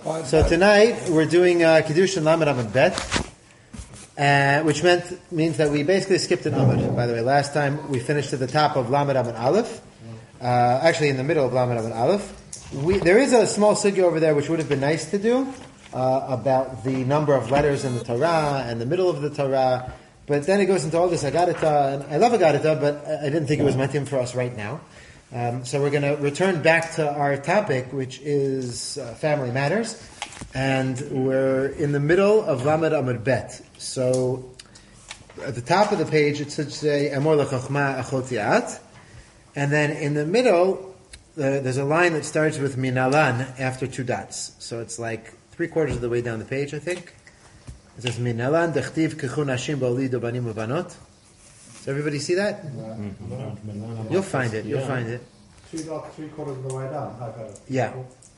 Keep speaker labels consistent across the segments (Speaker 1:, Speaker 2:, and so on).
Speaker 1: So tonight we're doing Kiddushin Lamed Amud Bet, which means that we basically skipped an Amud. By the way, last time we finished at the top of Lamed Amud Aleph, actually in the middle of Lamed Amud Aleph. There is a small sugya over there which would have been nice to do about the number of letters in the Torah and the middle of the Torah, but then it goes into all this Agadita, and I love Agadita, but I didn't think it was meant for us right now. So we're going to return back to our topic, which is family matters, and we're in the middle of Lamed Amud Bet. So at the top of the page it should say Amor lechochma achot ya'at, and then in the middle there's a line that starts with minalan after two dots. So it's like 3/4 of the way down the page, I think. It says minalan dechtiv kechun hashim ba'olidu banim ubanot. Does everybody see that? You'll find it. You'll find it.
Speaker 2: 3/4 of the way down.
Speaker 1: Yeah.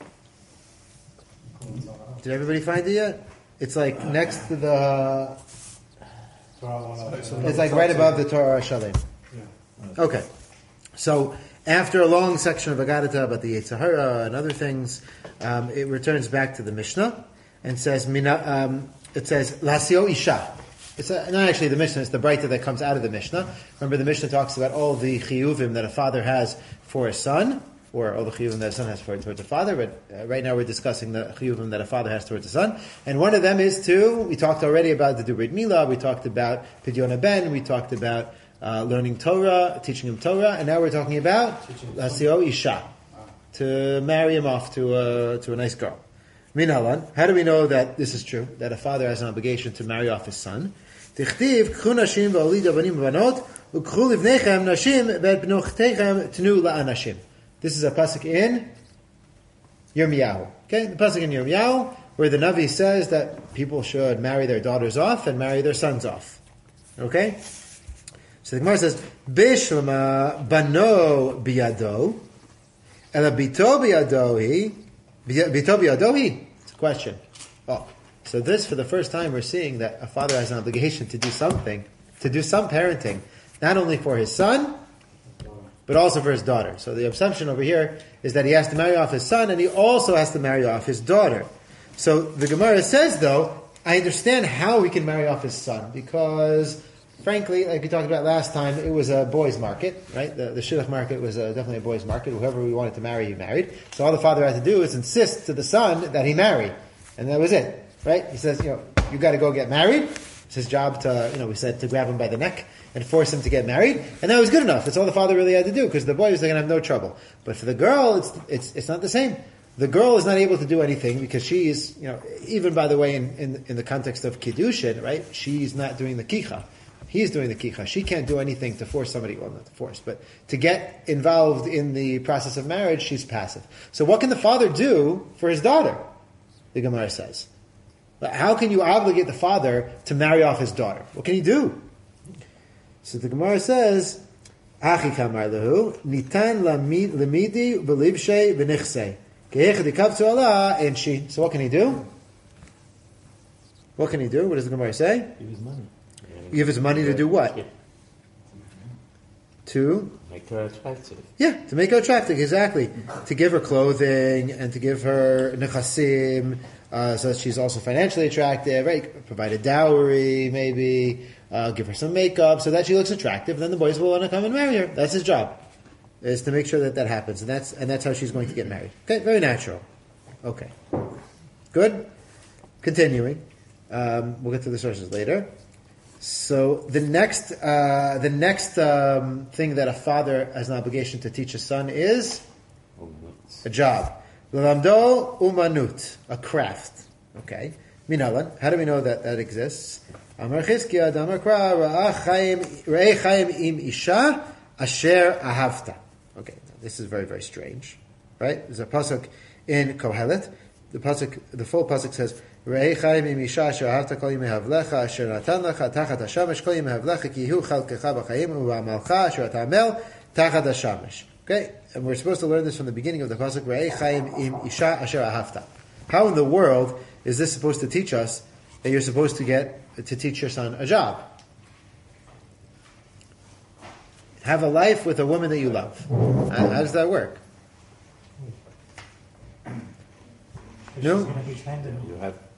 Speaker 1: Did everybody find it yet? It's like next to the. It's like right above the Torah Shalim. Okay. So after a long section of Agadita about the Yetzer Hara and other things, it returns back to the Mishnah and says, it says Lasio Isha. It's not actually the Mishnah, it's the Breita that comes out of the Mishnah. Remember, the Mishnah talks about all the chiyuvim that a father has for a son, or all the chiyuvim that a son has towards a father, but right now we're discussing the chiyuvim that a father has towards a son. And one of them is we talked already about the Brit Milah, we talked about Pidyon Ben, we talked about learning Torah, teaching him Torah, and now we're talking about Lasio Isha, to marry him off to a nice girl. Minalan, how do we know that this is true? That a father has an obligation to marry off his son? Tichtiv k'chu nashim v'olidu banim v'banot u'k'chu livnechem nashim v'bnochtechem tenu la'anashim. This is a pasuk in Yirmiyahu. Okay, the pasuk in Yirmiyahu where the Navi says that people should marry their daughters off and marry their sons off. Okay, so the Gemara says Bishlama bano biyado ela bito biyadohi. It's a question. Oh, so this, for the first time, we're seeing that a father has an obligation to do something, to do some parenting, not only for his son, but also for his daughter. So the assumption over here is that he has to marry off his son, and he also has to marry off his daughter. So the Gemara says, though, I understand how we can marry off his son, because frankly, like we talked about last time, it was a boys' market, right? The shidduch market was definitely a boys' market. Whoever we wanted to marry, he married. So all the father had to do is insist to the son that he marry. And that was it, right? He says, you got to go get married. It's his job to, we said to grab him by the neck and force him to get married. And that was good enough. That's all the father really had to do, because the boy was going to have no trouble. But for the girl, it's not the same. The girl is not able to do anything because she's, even by the way, in the context of Kiddushin, right? She's not doing the kicha. He's doing the kicha. She can't do anything to force somebody, well, not to force, but to get involved in the process of marriage, she's passive. So what can the father do for his daughter? The Gemara says. How can you obligate the father to marry off his daughter? What can he do? So the Gemara says, Achi kamar lehu, nitan lemidi v'libshei v'nichsei. Ke'echad ikavtzu Allah, and she. So what can he do? What can he do? What does the Gemara say?
Speaker 3: Give his money.
Speaker 1: Give his money to do what?
Speaker 3: Yeah.
Speaker 1: To
Speaker 3: make her attractive.
Speaker 1: Yeah, to make her attractive, exactly. To give her clothing and to give her nechasim, so that she's also financially attractive, right? Provide a dowry, maybe, give her some makeup so that she looks attractive, then the boys will want to come and marry her. That's his job, is to make sure that happens. And that's how she's going to get married. Okay, very natural. Okay. Good? Continuing. We'll get to the sources later. So the next thing that a father has an obligation to teach a son is a job. L'lamdo umanut, a craft. Okay. Minalan. How do we know that exists? Amar Chizkiya, Amar Kra, Ra'ei Chaim im Isha asher ahavta. Okay. This is very, very strange. Right? There's a pasuk in Kohelet. The full pasuk says, Ra'ei Chaim im Isha asher ahavta kol yimei havlecha asher natan lecha tachat hashamesh kol yimei havlecha ki hu chalkecha b'chaim u'amalcha asher atamel tachat hashamesh. Okay, and we're supposed to learn this from the beginning of the pasuk. Ra'ei Chaim im Isha asher ahavta. How in the world is this supposed to teach us that you're supposed to teach your son a job? Have a life with a woman that you love. How does that work? No.
Speaker 3: You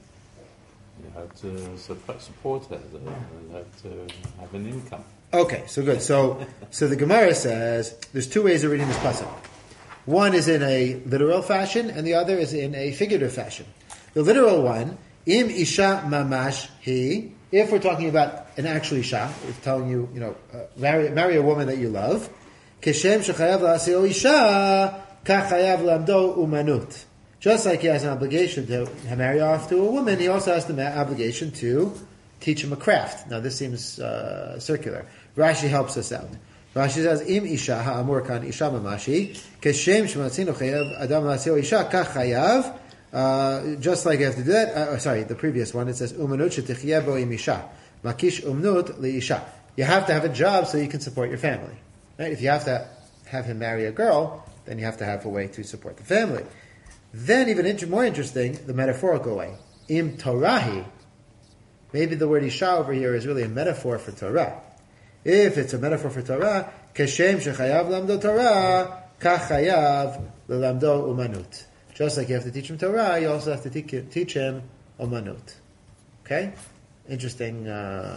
Speaker 3: have to support her. You have to have an income.
Speaker 1: Okay, so good. So the Gemara says there's two ways of reading this pasuk. One is in a literal fashion, and the other is in a figurative fashion. The literal one, im isha mamash hi. If we're talking about an actual isha, it's telling you, marry a woman that you love. Keshem shechayav la'aseo isha kachayav lamdo umanut. Just like he has an obligation to marry off to a woman, he also has the obligation to teach him a craft. Now this seems circular. Rashi helps us out. Rashi says, "Im isha ha'amur kan isha mamashi keshem shematzinu chayav adam la'aseo isha kachayav." Just like you have to do that. The previous one it says umanut shetichiyeh bo im isha makish umnut liisha. You have to have a job so you can support your family. Right? If you have to have him marry a girl, then you have to have a way to support the family. Then, even more interesting, the metaphorical way. Im Torahi. Maybe the word Isha over here is really a metaphor for Torah. If it's a metaphor for Torah, Keshem shechayav lamdo Torah, kach chayav lelamdo umanut. Just like you have to teach him Torah, you also have to teach him umanut. Okay? Interesting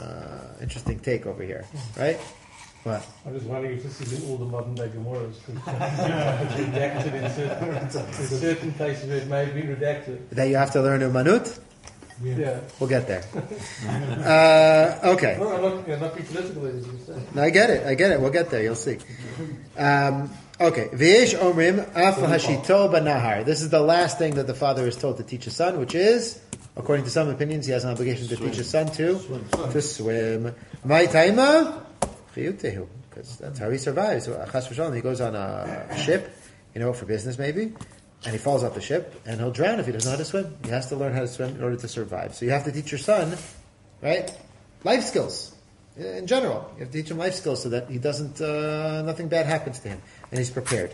Speaker 1: take over here. Right? What?
Speaker 4: I was wondering if this is in all the modern day Gemaras. It's redacted in certain places where it may be redacted.
Speaker 1: That you have to learn umanut?
Speaker 4: Yeah.
Speaker 1: We'll get there. Okay.
Speaker 4: No, I'm not being political, as you say.
Speaker 1: No, I get it. We'll get there. You'll see. Okay. V'yesh omrim af hashito banahar. This is the last thing that the father is told to teach his son, which is, according to some opinions, he has an obligation to teach his son to swim. My taima, chiyutehu, because that's how he survives. So, chas v'shalom, he goes on a ship, for business maybe, and he falls off the ship, and he'll drown if he doesn't know how to swim. He has to learn how to swim in order to survive. So you have to teach your son, right, life skills. In general, you have to teach him life skills so that he doesn't, nothing bad happens to him, and he's prepared.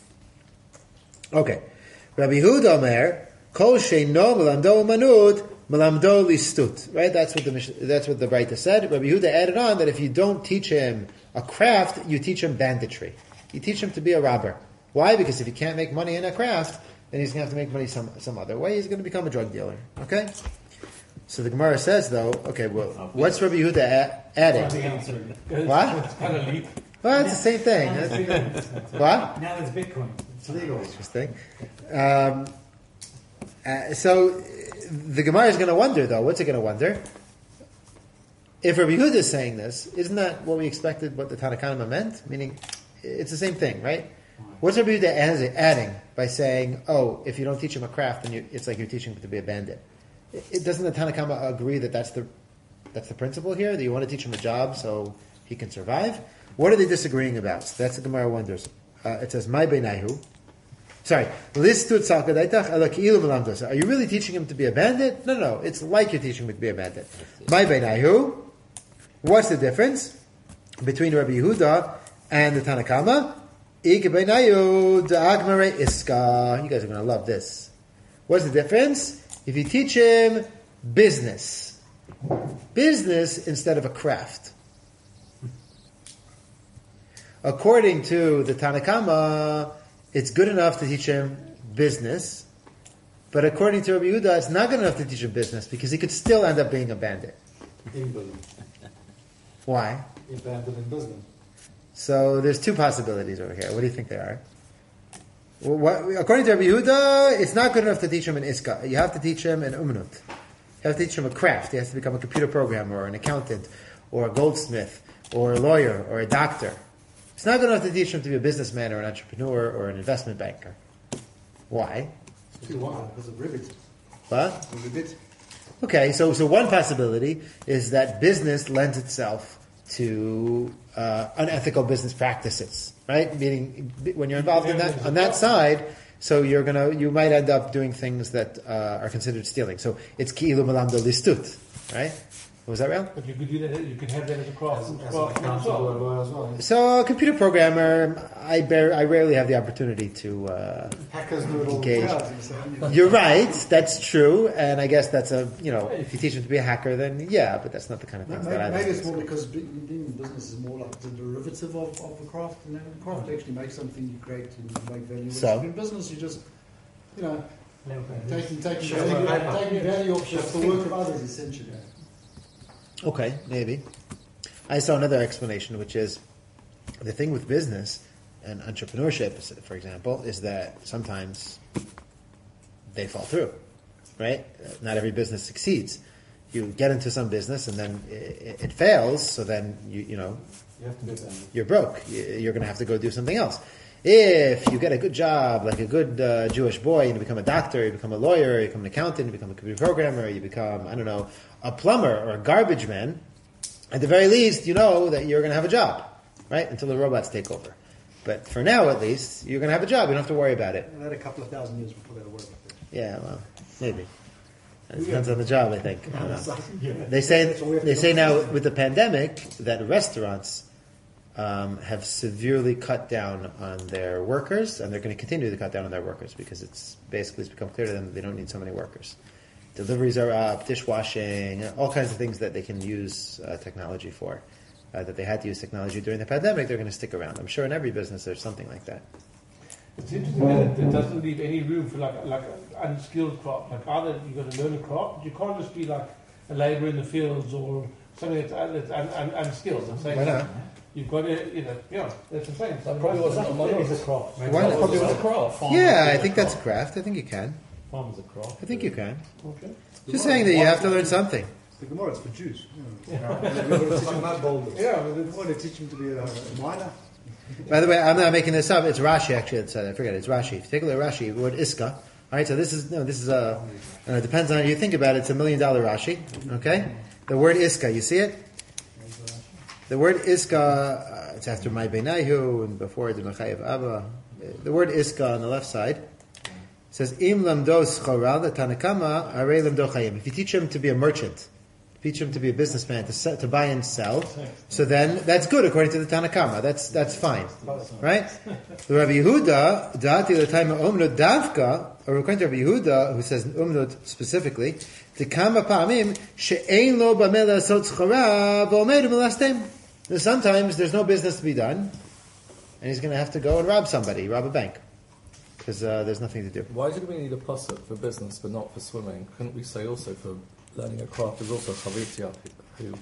Speaker 1: Okay. Rabbi Yehuda Omer, Kol sheino melamdo umanut, melamdo listut. Right? That's what the Braita said. Rabbi Yehuda added on that if you don't teach him a craft, you teach him banditry. You teach him to be a robber. Why? Because if he can't make money in a craft, then he's going to have to make money some other way. He's going to become a drug dealer. Okay? So the Gemara says, though, what's Rabbi Yehuda adding? What?
Speaker 4: It's kind of leap.
Speaker 1: Well, it's the same thing. What?
Speaker 2: Now it's Bitcoin. It's legal.
Speaker 1: Interesting. So the Gemara is going to wonder, though. What's it going to wonder? If Rabbi Yehuda is saying this, isn't that what we expected, what the Tanna Kamma meant? Meaning, it's the same thing, right? What's Rabbi Yehuda adding by saying, if you don't teach him a craft, then it's like you're teaching him to be a bandit? Doesn't the Tanna Kamma agree that that's the principle here? That you want to teach him a job so he can survive? What are they disagreeing about? So that's the Gemara wonders. It says, "My beinahu." Sorry, are you really teaching him to be a bandit? No. It's like you're teaching him to be a bandit. My beinahu. What's the difference between Rabbi Yehuda and the Tanna Kamma? Ik beinahu da'agmare iska. You guys are going to love this. What's the difference? If you teach him business instead of a craft. According to the Tanna Kamma, it's good enough to teach him business, but according to Rabbi Yehuda, it's not good enough to teach him business because he could still end up being a bandit. Why?
Speaker 2: A bandit in business.
Speaker 1: So there's two possibilities over here. What do you think they are? According to Rabbi Yehuda, it's not good enough to teach him an iska. You have to teach him an umnut. You have to teach him a craft. He has to become a computer programmer or an accountant or a goldsmith or a lawyer or a doctor. It's not good enough to teach him to be a businessman or an entrepreneur or an investment banker. Why?
Speaker 2: Because of ribbit.
Speaker 1: What?
Speaker 2: Ribbit.
Speaker 1: Okay, so one possibility is that business lends itself to unethical business practices, right? Meaning, when you're involved in that on that side, so you might end up doing things that are considered stealing. So it's ki'ilu melamdo listut, right? Was that real?
Speaker 4: But you could do that. You could have that as a craft.
Speaker 2: As an accountant or a lawyer as well.
Speaker 1: So a computer programmer, I rarely have the opportunity to
Speaker 2: Hackers do it all
Speaker 1: engage.
Speaker 2: the time.
Speaker 1: You're right, that's true, and I guess that's if you teach him to be a hacker, then yeah, but that's not the kind of things that I
Speaker 2: Maybe
Speaker 1: do.
Speaker 2: it's more because being in business is more like the derivative of the craft. And then craft actually makes something you create and make value.
Speaker 1: So?
Speaker 2: In business, you just, Taking value off the work of others, essentially.
Speaker 1: Okay, maybe. I saw another explanation, which is the thing with business and entrepreneurship, for example, is that sometimes they fall through, right? Not every business succeeds. You get into some business and then it fails, so then you
Speaker 4: have to do that.
Speaker 1: You're broke. You're going to have to go do something else. If you get a good job, like a good Jewish boy, and you become a doctor, you become a lawyer, you become an accountant, you become a computer programmer, you become, I don't know, a plumber or a garbage man, at the very least, you know that you're going to have a job, right? Until the robots take over. But for now, at least, you're going to have a job. You don't have to worry about it.
Speaker 2: And then a couple of thousand years before they'll work like that.
Speaker 1: Yeah, well, maybe. It depends on the job, I think. I don't know. They say now with the pandemic that restaurants have severely cut down on their workers, and they're going to continue to cut down on their workers because it's become clear to them that they don't need so many workers. Deliveries are up, dishwashing, all kinds of things that they can use technology for. That they had to use technology during the pandemic, they're going to stick around. I'm sure in every business there's something like that.
Speaker 4: It's interesting that it doesn't leave any room for like an unskilled craft. Like either you've got to learn a craft, but you can't just be like a labourer in the fields or something that's unskilled. I'm saying
Speaker 1: why not?
Speaker 4: You've got to, that's the thing.
Speaker 5: That probably wasn't a model.
Speaker 4: It's a craft.
Speaker 1: Why not?
Speaker 5: Probably was a craft.
Speaker 1: Yeah, I think that's a craft. I think you can.
Speaker 5: Farm is a craft.
Speaker 1: I think you can.
Speaker 4: Okay.
Speaker 1: Just saying that you have to learn something.
Speaker 2: The Gemara is for Jews. We're going to teach them not boldness.
Speaker 4: Yeah,
Speaker 2: we're going to teach them to be a miner.
Speaker 1: By the way, I'm not making this up. It's Rashi actually that said it. I forget it. It's Rashi. If you take a look at Rashi, the word iska. All right, so this is it depends on how you think about it. It's $1 million Rashi. Okay, the word iska. You see it? The word iska. It's after my Beinayu and before the Mechayev Abba. The word iska on the left side says im lamdos choral the Tanakama are lamdo chayim. If you teach him to be a merchant, teach him to be a businessman, to buy and sell, so then that's good according to the Tanakama. That's fine, right? The Rabbi Yehuda, dati the time of umnut davka, or according to Rabbi Yehuda, who says umnut specifically, tikama pa'amim she'ein lo b'mei la'asot tzchara v'omer b'lastem. Sometimes there's no business to be done, and he's going to have to go and rob a bank, because there's nothing to do.
Speaker 5: Why did we need a pasuk for business but not for swimming? Couldn't we say also for learning a craft is also chavitia who?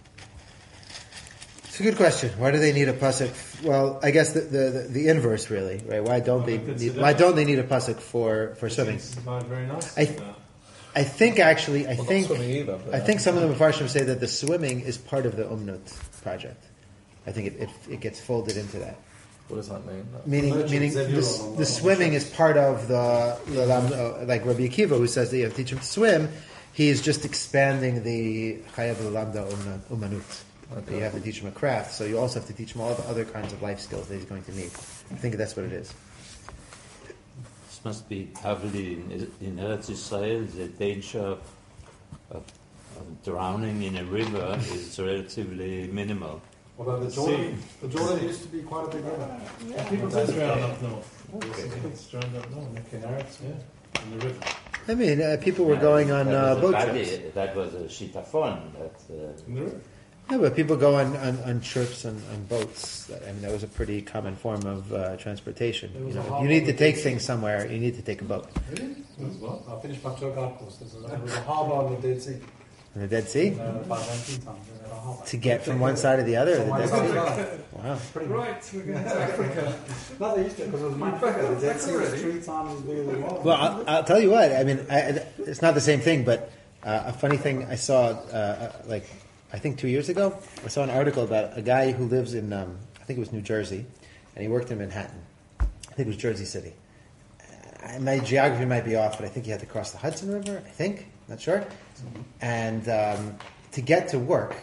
Speaker 1: It's a good question. Why do they need a pasuk? Well, I guess the inverse, really, right? Why don't they need a pasuk for swimming?
Speaker 4: Not very nice.
Speaker 1: I think actually,
Speaker 5: Not swimming either,
Speaker 1: I think some of the Mefarshim say that the swimming is part of the Umnut project. I think it gets folded into that.
Speaker 5: What does that mean?
Speaker 1: Meaning the swimming is part of the like Rabbi Akiva, who says that you have to teach him to swim. He is just expanding the Chayav Lamda Umanut. Okay. You have to teach him a craft, so you also have to teach him all the other kinds of life skills that he's going to need. I think that's what it is.
Speaker 3: This must be heavily in Eretz Israel. The danger of drowning in a river is relatively minimal.
Speaker 2: Although the Jordan used to be quite a big river.
Speaker 4: Yeah, people did drown up north. It's drowned up north. In the river.
Speaker 1: I mean, people were going on boat trips.
Speaker 3: That was a shitafon.
Speaker 4: In the river.
Speaker 1: Yeah, but people go on trips on boats. That was a pretty common form of transportation. If you need to take things somewhere, you need to take a boat.
Speaker 2: Really? Well, I finished my tour guide course. There was a harbour on the Dead Sea.
Speaker 1: In the Dead Sea?
Speaker 2: About 19 times.
Speaker 1: To get from one side to the other? The Dead Sea? Wow.
Speaker 4: Right, we're going to Africa.
Speaker 2: No, they used to, because it was much bigger. The Dead Sea was 3 times as big as it was.
Speaker 1: Well, I'll tell you what. It's not the same thing, but a funny thing I saw, I think 2 years ago, I saw an article about a guy who lives in, I think it was New Jersey, and he worked in Manhattan. I think it was Jersey City. My geography might be off, but I think he had to cross the Hudson River, not sure. And to get to work,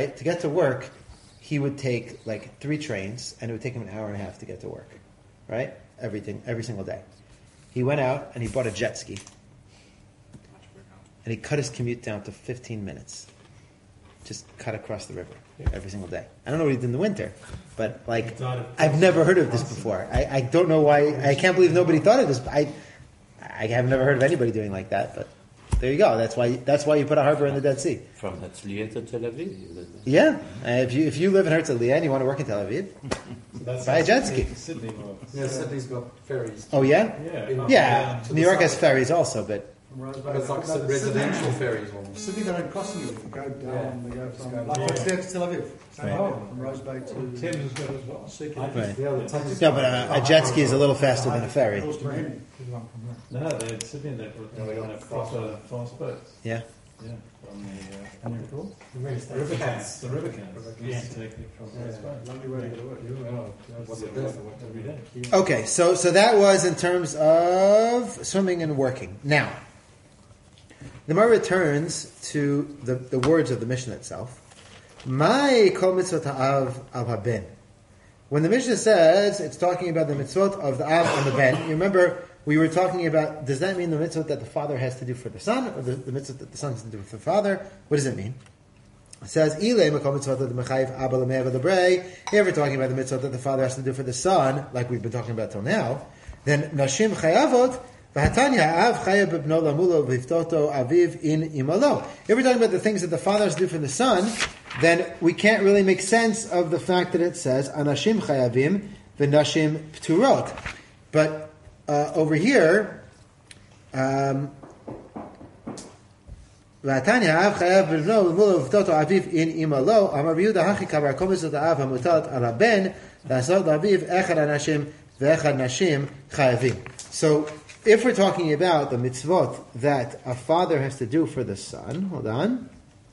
Speaker 1: he would take 3 trains, and it would take him an hour and a half to get to work, right? Every single day. He went out and he bought a jet ski, and he cut his commute down to 15 minutes. Just cut across the river every single day. I don't know what he did in the winter, but I've never heard of this before. I don't know why. I can't believe nobody thought of this. I have never heard of anybody doing like that. But there you go. That's why you put a harbor in the Dead Sea.
Speaker 3: From Herzliya to Tel Aviv.
Speaker 1: Yeah, if you live in Herzliya and you want to work in Tel Aviv, Buy a jet ski.
Speaker 6: Sydney was.
Speaker 5: Yeah, Sydney's got ferries.
Speaker 1: Oh yeah?
Speaker 6: Yeah.
Speaker 1: Yeah.
Speaker 5: To
Speaker 1: New
Speaker 5: the
Speaker 1: York has
Speaker 5: south.
Speaker 1: ferries also, but
Speaker 2: From Rosebank.
Speaker 5: But it's like
Speaker 2: No,
Speaker 5: residential ferries ones.
Speaker 2: Sydney, they don't cross you. They go down, they go from,
Speaker 5: Yeah.
Speaker 2: like what's there to Tel Aviv. Same
Speaker 1: Right.
Speaker 2: way, from Rosebank to
Speaker 4: Thames is good as well.
Speaker 2: Sikkim.
Speaker 1: right.
Speaker 5: Yeah, the taxi.
Speaker 1: No, but a jet ski is a little faster than a ferry.
Speaker 2: Coast to Miami.
Speaker 6: No, they had Sydney. They were proper fast boats.
Speaker 1: Yeah.
Speaker 6: Yeah, from the river cans. The river cans. We used to take it from Rosebank.
Speaker 2: Lovely way to go to work.
Speaker 5: Was it
Speaker 6: Every day.
Speaker 1: Okay, so that was in terms of swimming and working. Now, the Gemara returns to the words of the Mishnah itself. Mai kol mitzvot ha'av al haben. When the Mishnah says it's talking about the mitzvot of the av and the ben, you remember we were talking about, does that mean the mitzvot that the father has to do for the son, or the mitzvot that the son has to do for the father? What does it mean? It says, Ilay makol mitzvot that the mechayiv abba l'me'eva l'brei. Here we're talking about the mitzvot that the father has to do for the son, like we've been talking about till now. Then nashim chayavot, v'hatanya av chayav b'bno lamulo v'iftoto aviv in imalo. If we're talking about the things that the father has to do for the son, then we can't really make sense of the fact that it says anashim chayavim v'nashim pturot. But over here, והתניא האב חייב בבנו למולו ובפתותו אביו אין אמא לו, אמר ביהודה הכי כבר כל מצוות האב המוטלת על הבן, לעשות לאביו אחד אנשים ואחד נשים חייבים. So, if we're talking about the mitzvot that a father has to do for the son, hold on,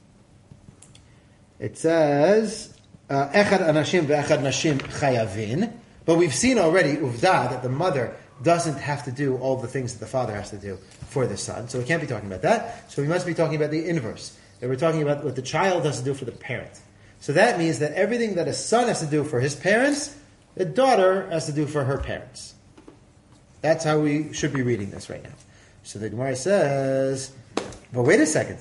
Speaker 1: it says, אחד אנשים ואחד נשים חייבים, but we've seen already, uvda, that the mother doesn't have to do all the things that the father has to do for the son. So we can't be talking about that. So we must be talking about the inverse. That we're talking about what the child has to do for the parent. So that means that everything that a son has to do for his parents, the daughter has to do for her parents. That's how we should be reading this right now. So the Gemara says, but wait a second.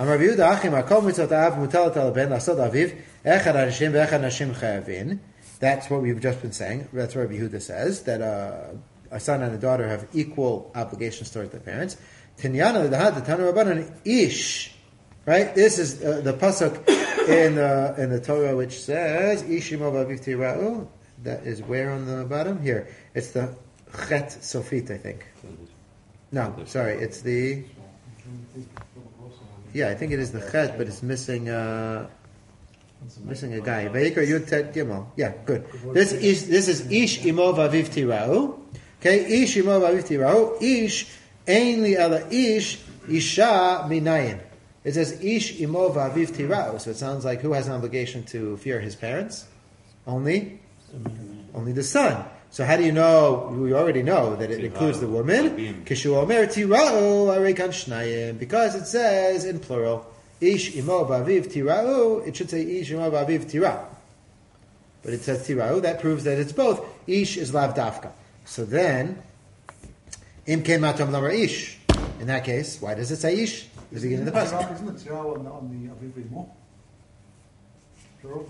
Speaker 1: That's what we've just been saying. That's what Rabbi Yehuda says, that a son and a daughter have equal obligations towards their parents. Tinyana the Tanu Rabbanan ish. Right? This is the pasuk in the Torah which says ish imo v'aviv tira'u. That is where on the bottom? Here. It's the Chet Sofit, I think. No, sorry, it's the... Yeah, I think it is the Chet, but it's missing a guy. Vayikra Yud Tet Gimel. Yeah, good. This is ish imo v'aviv tira'u. Okay, ish imo v'aviv tira'u. Ish ein li ala ish isha minayin. It says ish imo v'aviv tira'u. So it sounds like who has an obligation to fear his parents? Only the son. So how do you know? We already know that it includes the woman. Kishu omer tira'u arekan shnayim, because it says in plural ish imo v'aviv tira'u. It should say ish imo v'aviv tira'u, but it says tira'u. That proves that it's both. Ish is lav dafka. So then, im ken matam lamar ish. In that case, why does it say ish? The beginning of the pasuk.
Speaker 2: Isn't it Tira'u on the Aviv Imo? Plural?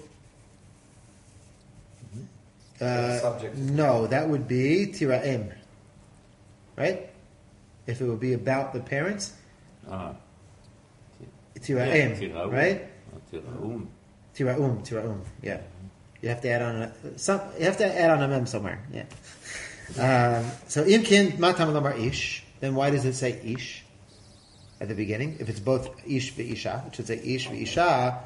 Speaker 1: No, that would be tira'im, right? If it would be about the parents, tira'im, right? Tira'um, yeah. You have to add on a mem somewhere, yeah. So imkin matam lamar ish. Then why does it say ish at the beginning? If it's both ish v'isha, it should say ish v'isha.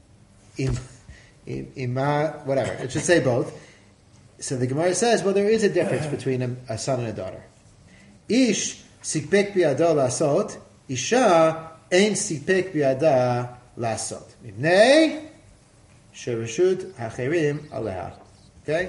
Speaker 1: Ima, whatever. It should say both. So the Gemara says, well, there is a difference between a son and a daughter. Ish sikpek bi'ado lasot, isha ein sikpek bi'ada lasot. Mivnei shereshut hacherim aleha. Okay?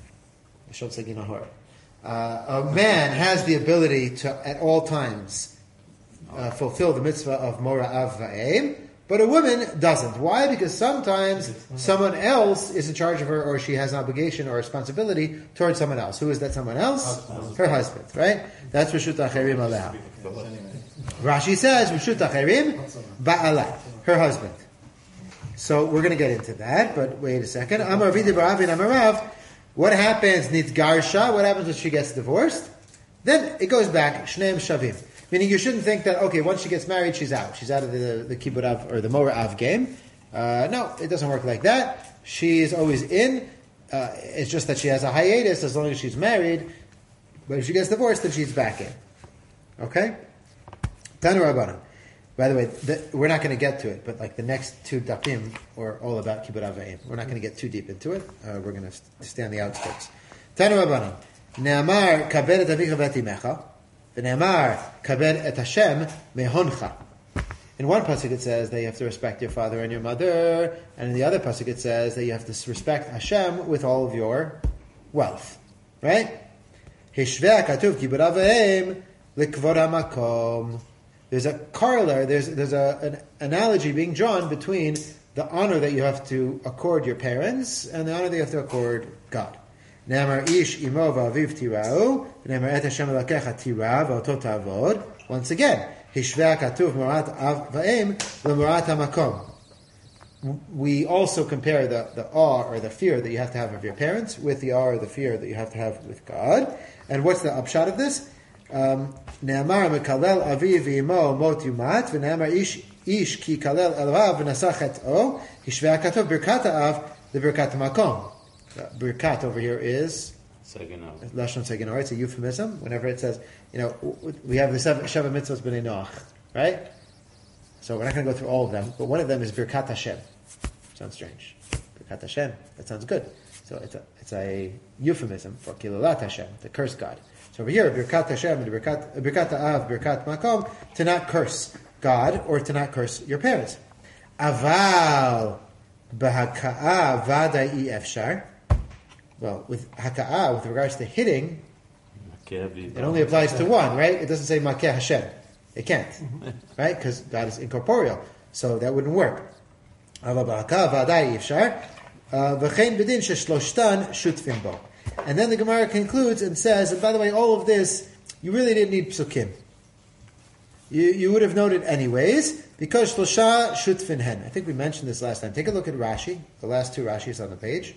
Speaker 1: A man has the ability to, at all times, fulfill the mitzvah of mora av va'em, but a woman doesn't. Why? Because sometimes someone else is in charge of her, or she has an obligation or responsibility towards someone else. Who is that someone else? Her husband, right? That's Reshut Acherim Aleha. Rashi says, Reshut Acherim Ba'ala, her husband. So we're going to get into that, but wait a second. Amar Vidi Baravin Amarav, what happens, Nitgarsha, what happens when she gets divorced? Then it goes back, Shneim Shavim. Meaning you shouldn't think that, okay, once she gets married, she's out. She's out of the Kibbut Av, or the Mora Av game. No, it doesn't work like that. She is always in. It's just that she has a hiatus as long as she's married, but if she gets divorced, then she's back in. Okay? Tanu Rabbanan. By the way, we're not going to get to it, but like the next two dapim are all about kibbud av v'em. We're not going to get too deep into it. We're going to stay on the outskirts. Tanu Rabbanan. Ne'amar kabed et avicha v'et imecha, v'ne'amar kabed et Hashem mehoncha. In one pasuk it says that you have to respect your father and your mother, and in the other pasuk it says that you have to respect Hashem with all of your wealth. Right? Hishveh katuv kibbud av v'em likvod hamakom. There's a corollary, there's an analogy being drawn between the honor that you have to accord your parents and the honor that you have to accord God. Ne'amar ish imo v'aviv tira'u, ne'amar et Hashem elakecha tira v'oto ta'avod. Once again, hishveh katuv morat av v'em l'morat hamakom. We also compare the awe or the fear that you have to have of your parents with the awe or the fear that you have to have with God. And what's the upshot of this? Ne'amar mekalel aviv v'imo mot yumat, v'ne'amar ish ki kalel elav v'nasach et'o, hishveh katuv birkat ha'av l'birkat hamakom. Birkat over here is Lashon Segenor. It's a euphemism. Whenever it says, we have the Sheva Mitzvos B'nai Noach, right? So we're not going to go through all of them, but one of them is Birkat Hashem. Sounds strange. Birkat Hashem. That sounds good. So it's a euphemism for Kilulat Hashem, the curse God. So over here, Birkat Hashem and Birkat Ha'av, Birkat Makom, to not curse God or to not curse your parents. Aval b'haka'a v'adai efshar. Well, with haka'ah, with regards to hitting, it only applies to one, right? It doesn't say makeh Hashem. It can't, right? Because God is incorporeal, so that wouldn't work. And then the Gemara concludes and says, and by the way, all of this, you really didn't need psukim. You would have noted anyways, because shlosha shutfin hen. I think we mentioned this last time. Take a look at Rashi, the last two Rashis on the page.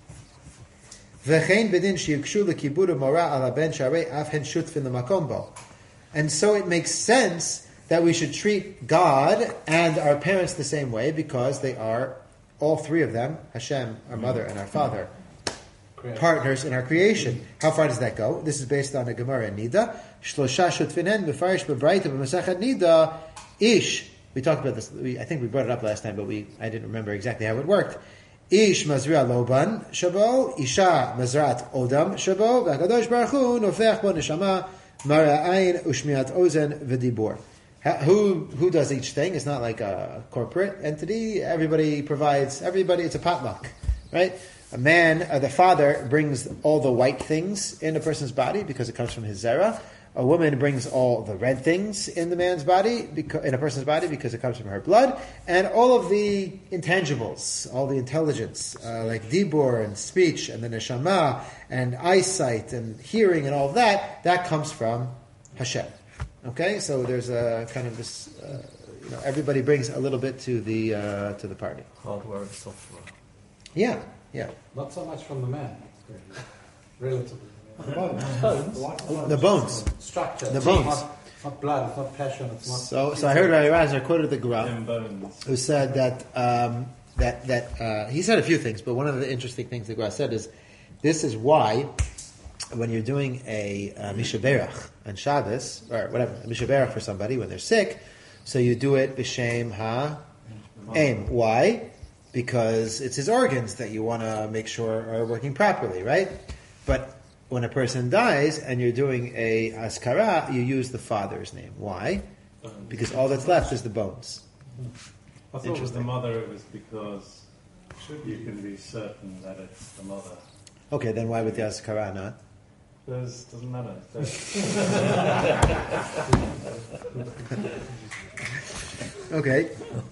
Speaker 1: And so it makes sense that we should treat God and our parents the same way because they are, all three of them, Hashem, our mother, and our father, partners in our creation. How far does that go? This is based on a Gemara in Nida. Shlosha shutfinen b'farish b'braita b'masachet Nida ish. We talked about this. I think we brought it up last time, but I didn't remember exactly how it worked. Ish mazria loban shabo, isha mazrat odam shabo, v'hakadosh baruch hu nofech bo neshama mara ayin ushmiat ozen v'dibor. Who does each thing? It's not like a corporate entity. Everybody provides. It's a potluck, right? A man, the father brings all the white things in a person's body because it comes from his zera. A woman brings all the red things in the man's body, in a person's body, because it comes from her blood, and all of the intangibles, all the intelligence, like dibur and speech, and the neshama, and eyesight, and hearing, and all of that comes from Hashem. Okay, so there's a kind of this, everybody brings a little bit to the party.
Speaker 5: Hardware and software.
Speaker 1: Yeah.
Speaker 2: Not so much from the man, relatively.
Speaker 1: The bones.
Speaker 2: Structure.
Speaker 1: The bones.
Speaker 2: Not blood, it's not passion, it's not...
Speaker 1: So I heard Rabbi Razner quoted the Gra, who said that he said a few things, but one of the interesting things the Gra said is, this is why, when you're doing a Mishaberach on Shabbos, or whatever, a Mishaberach for somebody when they're sick, so you do it b'shem ha'em. Why? Because it's his organs that you want to make sure are working properly, right? But when a person dies and you're doing a askara, you use the father's name. Why? Because all that's left is the bones.
Speaker 6: I thought with the mother it was because you can be certain that it's the mother.
Speaker 1: Okay, then why with the askara not?
Speaker 6: Doesn't matter.
Speaker 1: Okay.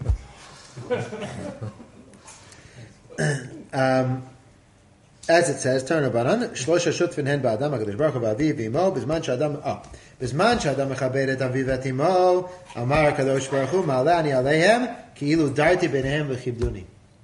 Speaker 1: As it says, turn Baran, Shlosha Shutfin Hen Ba'adam HaKadosh Baruch Hu Ba'aviv V'imo, B'zman Sh'adam Mechabed Et Aviv Et Imo, Amar HaKadosh Baruch Hu, Ma'aleh Ani Aleihem, Ki'ilu Darti B'neihem V'chibduni.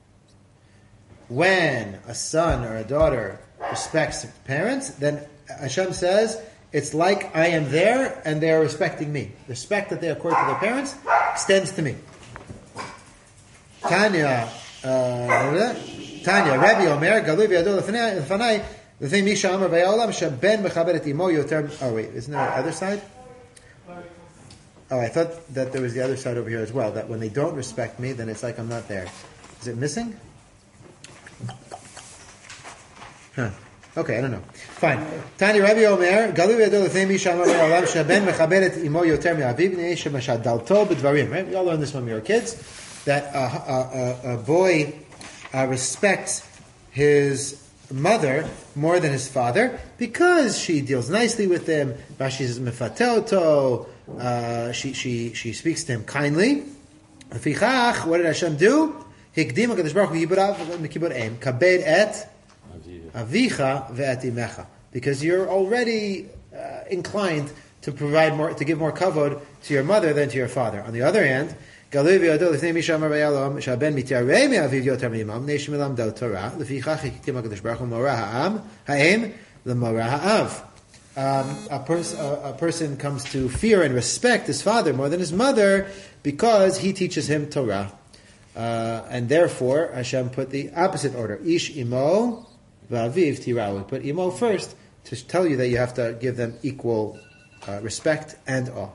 Speaker 1: When a son or a daughter respects parents, then Hashem says, it's like I am there and they are respecting me. The respect that they accord to their parents extends to me. Tanya Tanya, Rabbi Omer, Galuv Yadol Lefanai, the thing Misha Amar Vayolam, Shaben Mechabed et Imo Yoter. Oh wait, isn't there the other side? Oh, I thought that there was the other side over here as well. That when they don't respect me, then it's like I'm not there. Is it missing? Huh. Okay, I don't know. Fine. Tani Rabbi Omer, Galu Yadol Lefnei Misha Amar Vayolam, Shaben Mechabed et Imo Yoter Me'aviv Nei Shemashadalto B'Dvarim. Right? We all learned this when we were kids. That a boy respects his mother more than his father because she deals nicely with him. Rashi says mefateoto. She speaks to him kindly. What did Hashem do? Hikdim HaKadosh Baruch Hu yibarav mikibur em kabed et avicha ve'et imecha, because you're already inclined to provide more, to give more kavod to your mother than to your father. On the other hand, Galuv Yadol Lefnei Misha Amar Vayolam, Shaben Mityarei Me'aviv Yoter Me'imam, Neish Milamdal Torah, Lefichach Hiktim HaKadosh Baruch Hu Morah Ha'em L'Morah Ha'av. A person comes to fear and respect his father more than his mother because he teaches him Torah. And therefore, Hashem put the opposite order. Ish Imo V'aviv Tirau. Put Imo first to tell you that you have to give them equal respect and awe.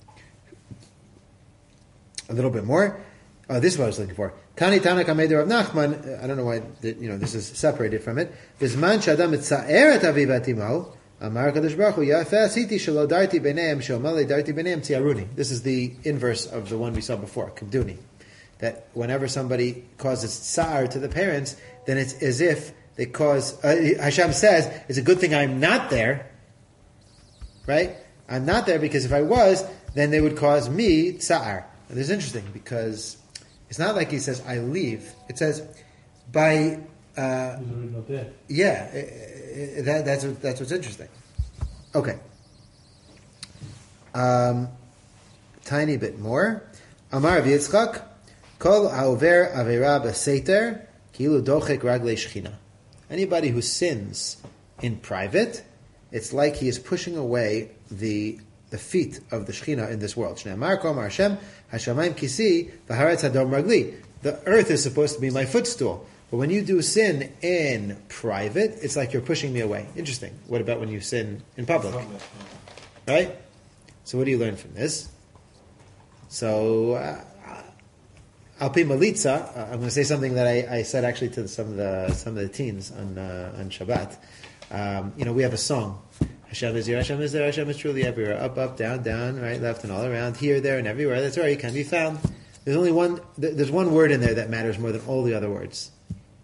Speaker 1: A little bit more. This is what I was looking for. Tani Tana Kameder Rav Nachman. I don't know why this is separated from it. Bizman Shadam Etzaer Et Aviv Et Imo. Amar Kadosh Baruch Hu Yafeh Asiti Shelo Darti B'Neim Shomale Darti B'Neim Tziaruni. This is the inverse of the one we saw before, Kavduni. That whenever somebody causes tsar to the parents, then it's as if they cause. Hashem says it's a good thing I'm not there, right? I'm not there because if I was, then they would cause me tsar. And this is interesting because it's not like he says I leave. It says by.
Speaker 4: Not there.
Speaker 1: Yeah, that's what's interesting. Okay, tiny bit more. Amar Rav Yitzchak, Kol haover avera b'seiter kilu dochek raglei shechina. Anybody who sins in private, it's like he is pushing away the feet of the Shechina in this world. Shneimar kol Amar Hashem hashamayim kisi v'haaretz hadom ragli. The earth is supposed to be my footstool. But when you do sin in private, it's like you're pushing me away. Interesting. What about when you sin in public? Right? So what do you learn from this? So, Alpi Malitza, I'm going to say something that I said actually to some of the teens on Shabbat. We have a song. Hashem is here, Hashem is there, Hashem is truly everywhere. Up, up, down, down, right, left, and all around. Here, there, and everywhere. That's where He can be found. There's only one word in there that matters more than all the other words.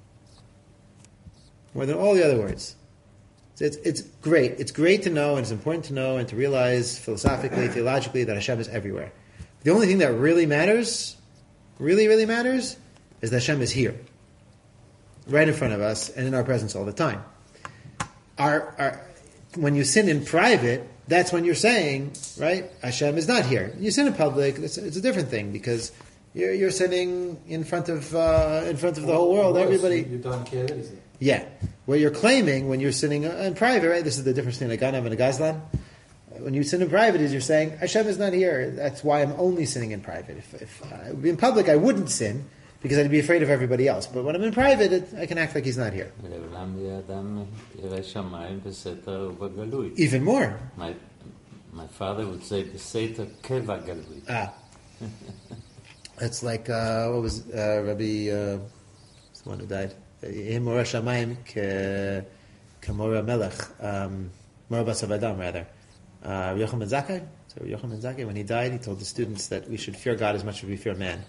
Speaker 1: More than all the other words. It's great. It's great to know, and it's important to know, and to realize philosophically, theologically, that Hashem is everywhere. The only thing that really matters, really, really matters, is that Hashem is here. Right in front of us, and in our presence all the time. When you sin in private, that's when you're saying, right, Hashem is not here. You sin in public, it's a different thing, because you're sinning in front of the whole world, everybody.
Speaker 5: You don't care, is it?
Speaker 1: Yeah. What you're claiming when you're sinning in private, right? This is the difference between a ganav and a gazlan. When you sin in private, is you're saying, Hashem is not here. That's why I'm only sinning in private. If I would be in public, I wouldn't sin, because I'd be afraid of everybody else. But when I'm in private, I can act like He's not here. Even more.
Speaker 3: My father would say, Beseita keva galui.
Speaker 1: It's like, what was Rabbi, the one who died? Mora Shamayim Kemora Melech, Mora Basav Adam, rather. Yochanan ben Zakkai. So Yochanan ben Zakkai, when he died, he told the students that we should fear God as much as we fear man.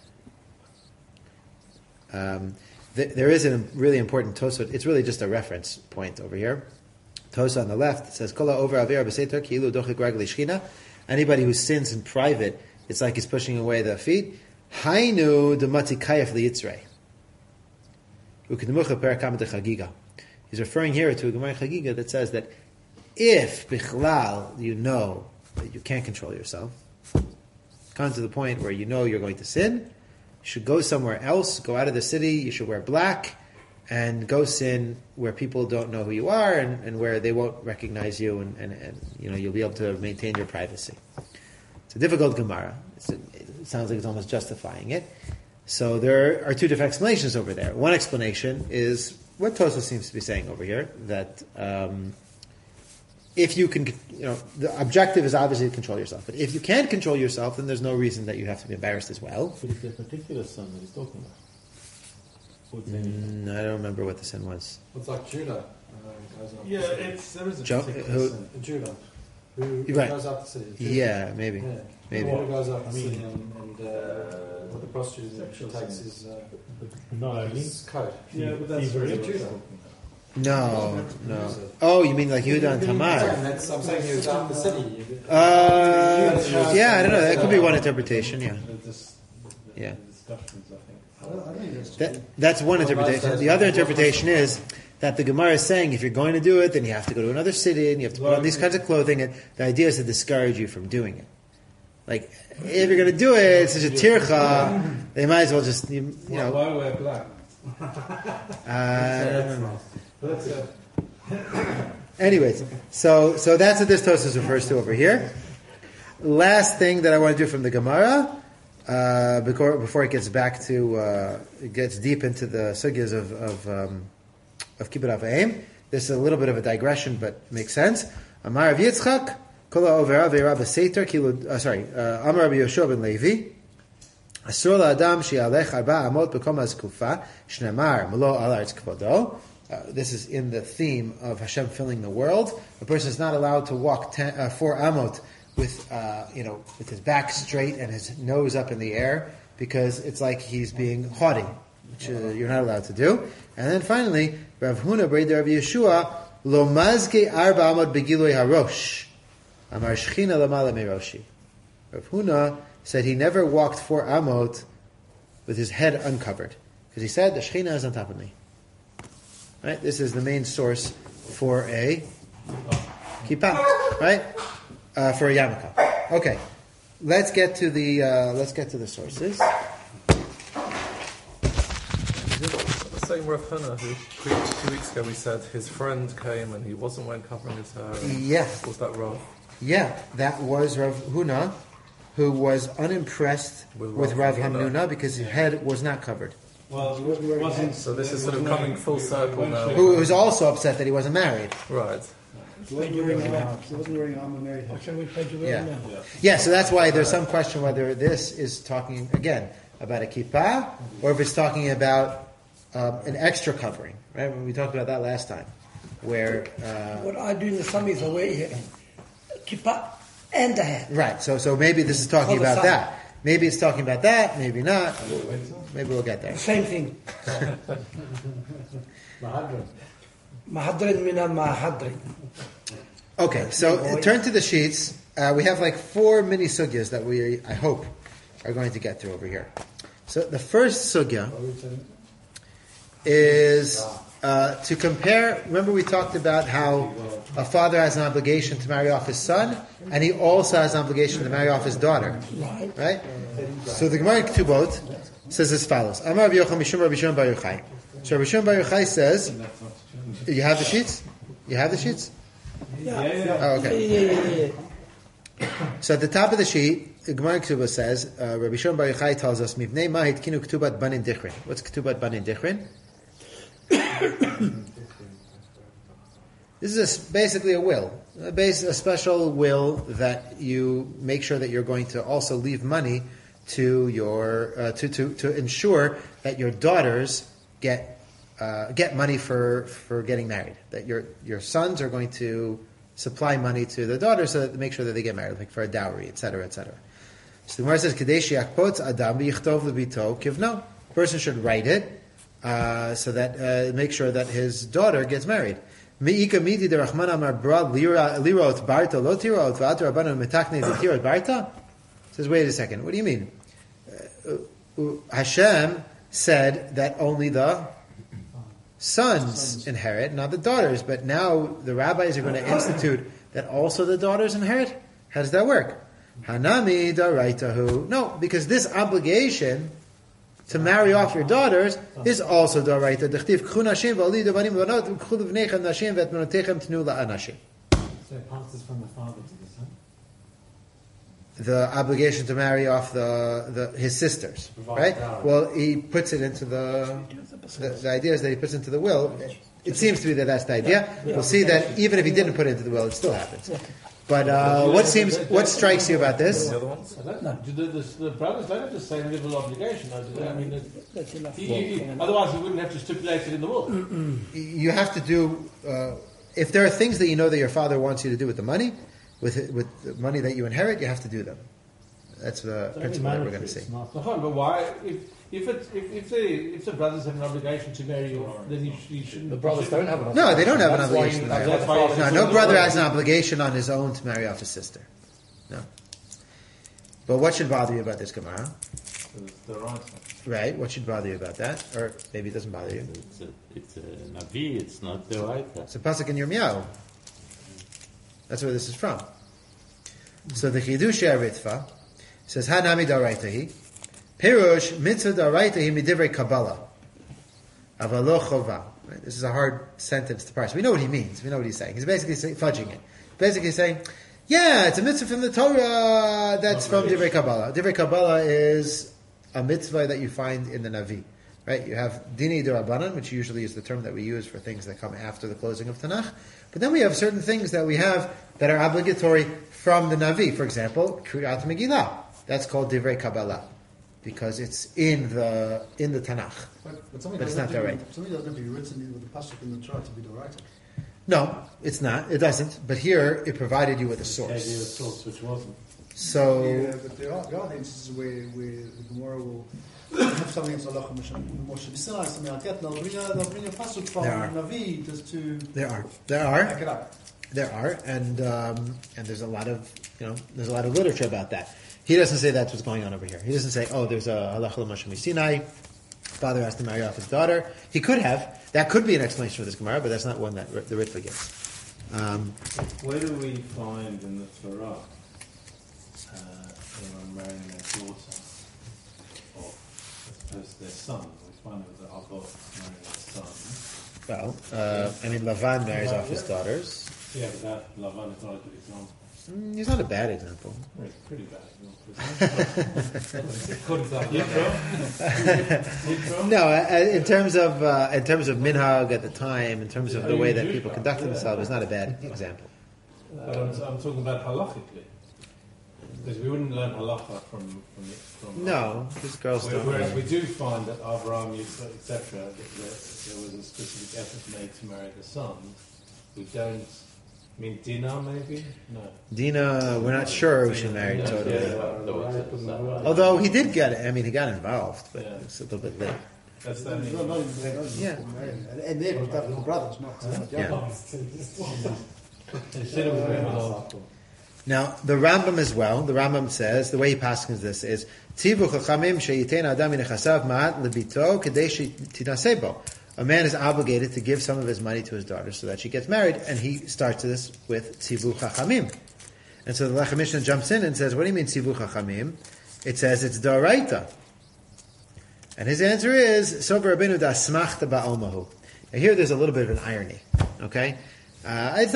Speaker 1: There is a really important Tosfot. It's really just a reference point over here. Tosfot on the left says, Kola over avera b'seiter ki'ilu dochek raglei shechina. Anybody who sins in private, it's like he's pushing away the feet. Hainu demati kayaf liyitzrei. He's referring here to a Gemara Chagiga that says that if bichlal you know that you can't control yourself, come to the point where you know you're going to sin, you should go somewhere else, go out of the city, you should wear black, and go sin where people don't know who you are and where they won't recognize you, and you'll be able to maintain your privacy. It's a difficult Gemara. It sounds like it's almost justifying it. So there are two different explanations over there. One explanation is what Tosfos seems to be saying over here, that if you can, the objective is obviously to control yourself. But if you can't control yourself, then there's no reason that you have to be embarrassed as well.
Speaker 6: But it's a particular son that he's talking about.
Speaker 1: I don't remember what the sin was.
Speaker 5: It's like Judah.
Speaker 6: Yeah, there is a particular
Speaker 1: who-
Speaker 6: son.
Speaker 5: Judah. Who
Speaker 1: Right.
Speaker 5: goes out to sea.
Speaker 1: Yeah, maybe.
Speaker 5: Yeah.
Speaker 1: Maybe.
Speaker 5: Who goes out to sea and with the prostitute she takes his,
Speaker 6: But not only.
Speaker 5: his coat.
Speaker 6: Yeah, but that's
Speaker 5: Is it Judah?
Speaker 1: No. Oh, you mean like Yehuda and Tamar?
Speaker 5: I'm saying he was out in the city.
Speaker 1: Yeah, I don't know. That could be one interpretation. Yeah. Yeah.
Speaker 6: Discussions, I think.
Speaker 2: I think that's
Speaker 1: That's one interpretation. The other interpretation is that the Gemara is saying if you're going to do it, then you have to go to another city and you have to put on these kinds of clothing. And the idea is to discourage you from doing it. Like, if you're going to do it, it's such a tircha, they might as well just, you know.
Speaker 6: Why wear black?
Speaker 1: Anyways, so that's what this Tosfos refers to over here. Last thing that I want to do from the Gemara, before it gets back to, it gets deep into the sugyas of Kibbut Av V'Em. This is a little bit of a digression, but makes sense. Amar Rav Yitzchak, Kol ha'over avera b'seiter, Amar Rabbi Yoshua ben Levi, Asur la'adam she'alech arba amot b'kom ha'zkufa, shneimar melo al ha'aretz kvodo. This is in the theme of Hashem filling the world. A person is not allowed to walk 4 amot with his back straight and his nose up in the air, because it's like he's being haughty, which you're not allowed to do. And then finally, Rav Huna Breder Rav Yeshua, Lo mazge arba amot begilui harosh, Amar shchina lamala meroshi. Rav Huna said he never walked 4 amot with his head uncovered, because he said the shchina is on top of me. Right? This is the main source for a kippah, right? For a yarmulke. Okay, let's get to the sources.
Speaker 5: The same Rav Huna who preached 2 weeks ago, we said his friend came and he wasn't wearing covering his hair.
Speaker 1: Yeah.
Speaker 5: Was that Rav?
Speaker 1: Yeah, that was Rav Huna, who was unimpressed with Rav Hamnuna because his head was not covered.
Speaker 6: Well, it wasn't.
Speaker 5: So this is sort of coming full circle now.
Speaker 1: Who was also upset that he wasn't married.
Speaker 5: Right.
Speaker 2: He wasn't wearing armor married.
Speaker 1: Yeah, so that's why there's some question whether this is talking, again, about a kippah, or if it's talking about an extra covering, right? When we talked about that last time, where...
Speaker 7: what I do in the summer is away kippah and the hat.
Speaker 1: Right, so maybe this is talking
Speaker 7: For the
Speaker 1: about
Speaker 7: sun.
Speaker 1: that. Maybe it's talking about that, maybe not. Maybe we'll get there.
Speaker 7: Same thing. Mahadrin mina mahadrin.
Speaker 1: Okay, so turn to the sheets. We have like 4 mini sugyas that we, I hope, are going to get through over here. So the first sugya is to compare. Remember, we talked about how a father has an obligation to marry off his son, and he also has an obligation to marry off his daughter. Right? So the Gemara in Ketubot says as follows: Amar Rav Yochanan Mishum Rabbi Shimon Bar Yochai. So Rabbi Shimon Bar Yochai says, "You have the sheets? You have the sheets? Oh, okay. So at the top of the sheet, the Gemara in Ketubot says, Rabbi Shimon Bar Yochai tells us, "Mivnei ma hitkinu Ketubat banin dichrin." What's Ketubat banin dichrin? This is basically a will, a special will that you make sure that you're going to also leave money to your to ensure that your daughters get money for getting married. That your sons are going to supply money to the daughters so that make sure that they get married, like for a dowry, etc., etc. So the Gemara says, "Kadesh yakpot adam b'yichtov lebito kivno." A person should write it so that make sure that his daughter gets married. Me'ika midi derachman amar brad lirot barta lo tirot v'at rabbanu metakne tirot barta. Says, wait a second. What do you mean? Hashem said that only the sons inherit, not the daughters. But now the rabbis are going to institute that also the daughters inherit. How does that work? Hanami daraitahu. No, because this obligation to marry off your daughters is also daraita. Dechtiv k'chu nashim v'ali devarim v'anot k'chu l'vnechem nashim v'etmenotechem tnu la'anashim.
Speaker 6: So it passes from the father to the son?
Speaker 1: the obligation to marry off his sisters, right? Well, he puts it into the idea is that he puts into the will. It seems to be that that's the idea. We'll see that even if he didn't put it into the will, it still happens. But what strikes you about this?
Speaker 5: The other ones?
Speaker 4: The brothers don't have the same level of obligation. I mean,
Speaker 7: That's enough.
Speaker 4: otherwise he wouldn't have to stipulate it in the will.
Speaker 1: You have to do if there are things that you know that your father wants you to do with the money, with the money that you inherit, you have to do them. That's the principle that we're going to see.
Speaker 4: But why? If the brothers have an obligation to marry you, then you shouldn't.
Speaker 5: The brothers don't have an
Speaker 1: No, they don't have an
Speaker 5: That's why
Speaker 1: obligation.
Speaker 5: you-
Speaker 1: to marry.
Speaker 4: That's why
Speaker 1: No brother has an obligation on his own to marry off his sister. No. But what should bother you about this Gemara?
Speaker 6: The right.
Speaker 1: Right? What should bother you about that? Or maybe it doesn't bother you.
Speaker 3: It's a Navi, it's not the writer.
Speaker 1: It's a pasuk in Yirmiyahu. That's where this is from. So the Chidush Ritva says, Hanami daraitahi, Pirush mitzvah daraitahi midivrei Kabbalah, avalo chova. Right? This is a hard sentence to parse. We know what he means. We know what he's saying. He's basically fudging it. Basically saying, yeah, it's a mitzvah from the Torah that's from Divrei Kabbalah. Divrei Kabbalah is a mitzvah that you find in the Navi. Right? You have Dini D'Rabbanan, which usually is the term that we use for things that come after the closing of Tanakh. But then we have certain things that we have that are obligatory from the Navi. For example, Kriyat Megillah. That's called Divrei Kabbalah because it's in the Tanakh.
Speaker 2: But
Speaker 1: it's not right.
Speaker 2: Something doesn't have to be written with the pasuk in the Torah to be the writer.
Speaker 1: No, it's not. It doesn't. But here, it provided you with a
Speaker 6: Gave you a
Speaker 1: source.
Speaker 6: source which wasn't.
Speaker 1: So,
Speaker 2: Yeah, but there are instances where the Gemara will have something that's Allah Moshe B'Sinai, something like that, and they'll bring a pasuk from
Speaker 1: There are.
Speaker 2: Navi just to
Speaker 1: there are.
Speaker 2: back it up.
Speaker 1: There are, and there's a lot of literature about that. He doesn't say that's what's going on over here. He doesn't say, oh, there's a halacha l'Moshe Sinai. Father has to marry off his daughter. He could have. That could be an explanation for this Gemara, but that's not one that the Ritva gives.
Speaker 6: Where do we find in the Torah anyone marrying their daughter, or as opposed to their son? We find it that Avot marrying their son.
Speaker 1: Well, Lavan marries off his daughters.
Speaker 6: Yeah, but that Lavan is not a good example.
Speaker 1: He's not a bad example.
Speaker 6: Well, it's pretty bad.
Speaker 1: No, in terms of minhag at the time, in terms of the way that people conduct themselves, it's not a bad example.
Speaker 6: But I'm talking about halachically. Because we wouldn't learn halacha from
Speaker 1: No, these girls
Speaker 6: Whereas
Speaker 1: don't.
Speaker 6: we do find that Abraham, etc., that there was a specific effort made to marry the son. We don't. I mean, Dinah maybe? No.
Speaker 1: Dina, we're not sure she married totally.
Speaker 6: Yeah.
Speaker 1: Although he did he got involved, but it's a little bit late.
Speaker 6: That's the
Speaker 2: It's not even
Speaker 1: Yeah.
Speaker 2: And they're with brothers, not
Speaker 1: Yeah.
Speaker 6: Instead of
Speaker 1: Now, the Rambam as well, the Rambam says, the way he passes this is, Tzivu chachamim sheyitain adam minechasav ma'at lebito kadei shetinaseh. A man is obligated to give some of his money to his daughter so that she gets married, and he starts this with Tzivu chachamim. And so the Lechem Mishnah jumps in and says, what do you mean Tzivu chachamim? It says it's daraita. And his answer is, Sover Rabbeinu da smachta ba'almahu. And here there's a little bit of an irony, okay? It's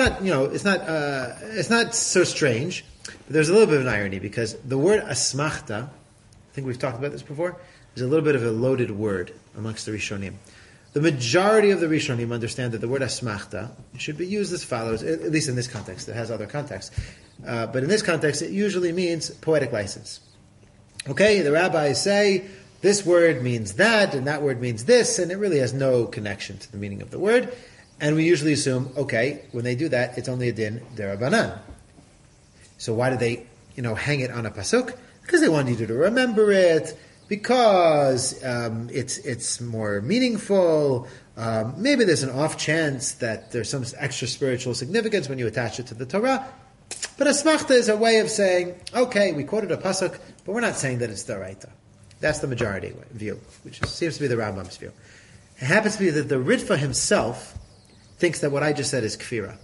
Speaker 1: not so strange, but there's a little bit of an irony because the word asmachta, I think we've talked about this before, is a little bit of a loaded word amongst the Rishonim. The majority of the Rishonim understand that the word asmachta should be used as follows, at least in this context. It has other contexts. But in this context, it usually means poetic license. Okay, the rabbis say, this word means that, and that word means this, and it really has no connection to the meaning of the word. And we usually assume, okay, when they do that, it's only a din derabanan. So why do they, hang it on a pasuk? Because they want you to remember it, because it's more meaningful. Maybe there's an off chance that there's some extra spiritual significance when you attach it to the Torah. But asmachta is a way of saying, okay, we quoted a pasuk, but we're not saying that it's daraita. That's the majority view, which seems to be the Rambam's view. It happens to be that the Ritva himself thinks that what I just said is kfira.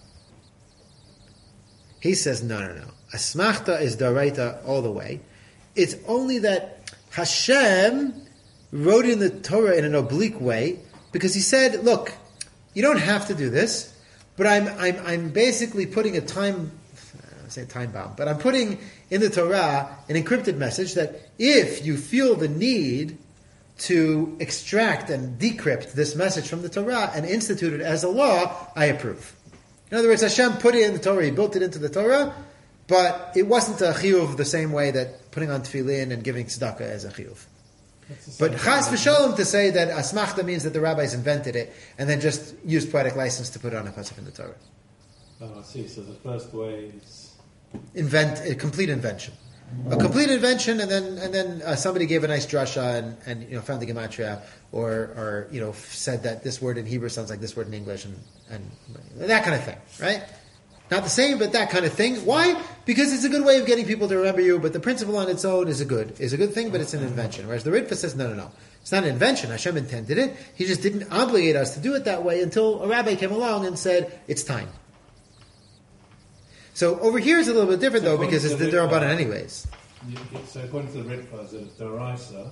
Speaker 1: He says, no. Asmachta is daraita all the way. It's only that Hashem wrote in the Torah in an oblique way because he said, look, you don't have to do this, but I'm basically putting a time, say time bomb, but I'm putting in the Torah an encrypted message that if you feel the need to extract and decrypt this message from the Torah and institute it as a law, I approve. In other words, Hashem put it in the Torah, He built it into the Torah, but it wasn't a chiyuv the same way that putting on tefillin and giving tzedakah is a chiyuv. But chas v'shalom to say that asmachta means that the rabbis invented it and then just used poetic license to put it on a pasuk in the Torah.
Speaker 6: Oh, I see. So the first way is
Speaker 1: A complete invention. A complete invention, and then somebody gave a nice drasha and found the gematria, or said that this word in Hebrew sounds like this word in English, and that kind of thing, right? Not the same, but that kind of thing. Why? Because it's a good way of getting people to remember you, but the principle on its own is a good thing, but it's an invention. Whereas the Ritva says, no. It's not an invention. Hashem intended it. He just didn't obligate us to do it that way until a rabbi came along and said, it's time. So over here is a little bit different, though, because it's the Durabanan anyways.
Speaker 6: So according to the Ritva, is it a Doraisa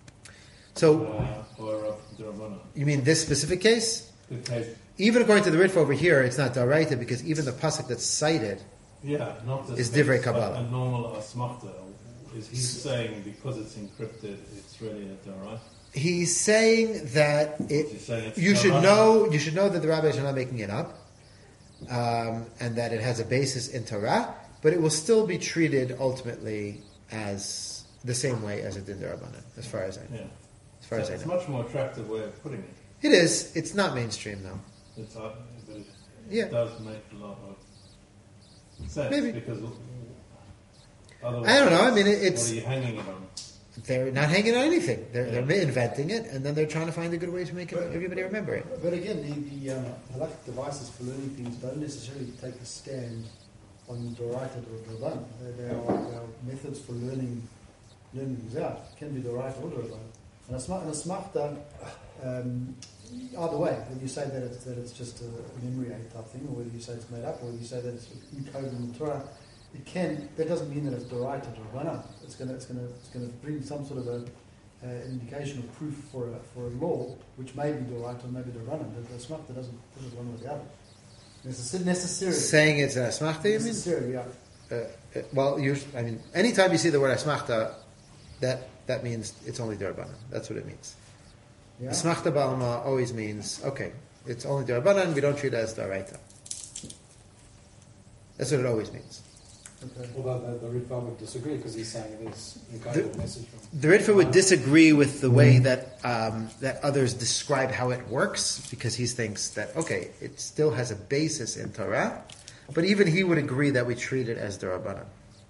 Speaker 6: or a Durabana?
Speaker 1: You mean this specific case?
Speaker 6: The case.
Speaker 1: Even according to the Ritva over here, it's not Daraita, because even the pasuk that's cited is Divrei Kabbalah.
Speaker 6: A normal asmachta. Is he saying because it's encrypted, it's really a Doraisa?
Speaker 1: He's saying that you should know that the rabbis are not making it up. And that it has a basis in Torah, but it will still be treated ultimately as the same way as it did in the Rabbanan, as far as I know.
Speaker 6: It's a much more attractive way of putting it.
Speaker 1: It is. It's not mainstream, though.
Speaker 6: But it does make a lot of sense.
Speaker 1: Maybe.
Speaker 6: Because otherwise,
Speaker 1: I don't know. I mean,
Speaker 6: what are you hanging it on?
Speaker 1: They're not hanging on anything. They're inventing it, and then they're trying to find a good way to make everybody remember it.
Speaker 2: But again, the halakhic devices for learning things don't necessarily take a stand on Doraita or Doraban. There are methods for learning things out. It can be Doraita or Doraban. And a smachta, either way, whether you say that it's just a memory aid type thing, or whether you say it's made up, or whether you say that it's encoded in the Torah, that doesn't mean that it's Doraita or Doraban. It's going to bring some sort of an indication of proof for a law, which may be Doraita or maybe Doraban. But the smachta doesn't put it one or the other. Necessarily.
Speaker 1: Saying it's an asmachta, you mean?
Speaker 2: Necessarily, yeah.
Speaker 1: Anytime you see the word asmachta, that means it's only Durabanan. That's what it means. Yeah. Asmachta ba'alma always means, okay, it's only Durabanan, we don't treat it as Daraita. That's what it always means.
Speaker 8: Okay. Although the Ritva would disagree because he's saying it is encoded message from...
Speaker 1: The Ritva would disagree with the way that others describe how it works, because he thinks that, okay, it still has a basis in Torah, but even he would agree that we treat it as Durabanan.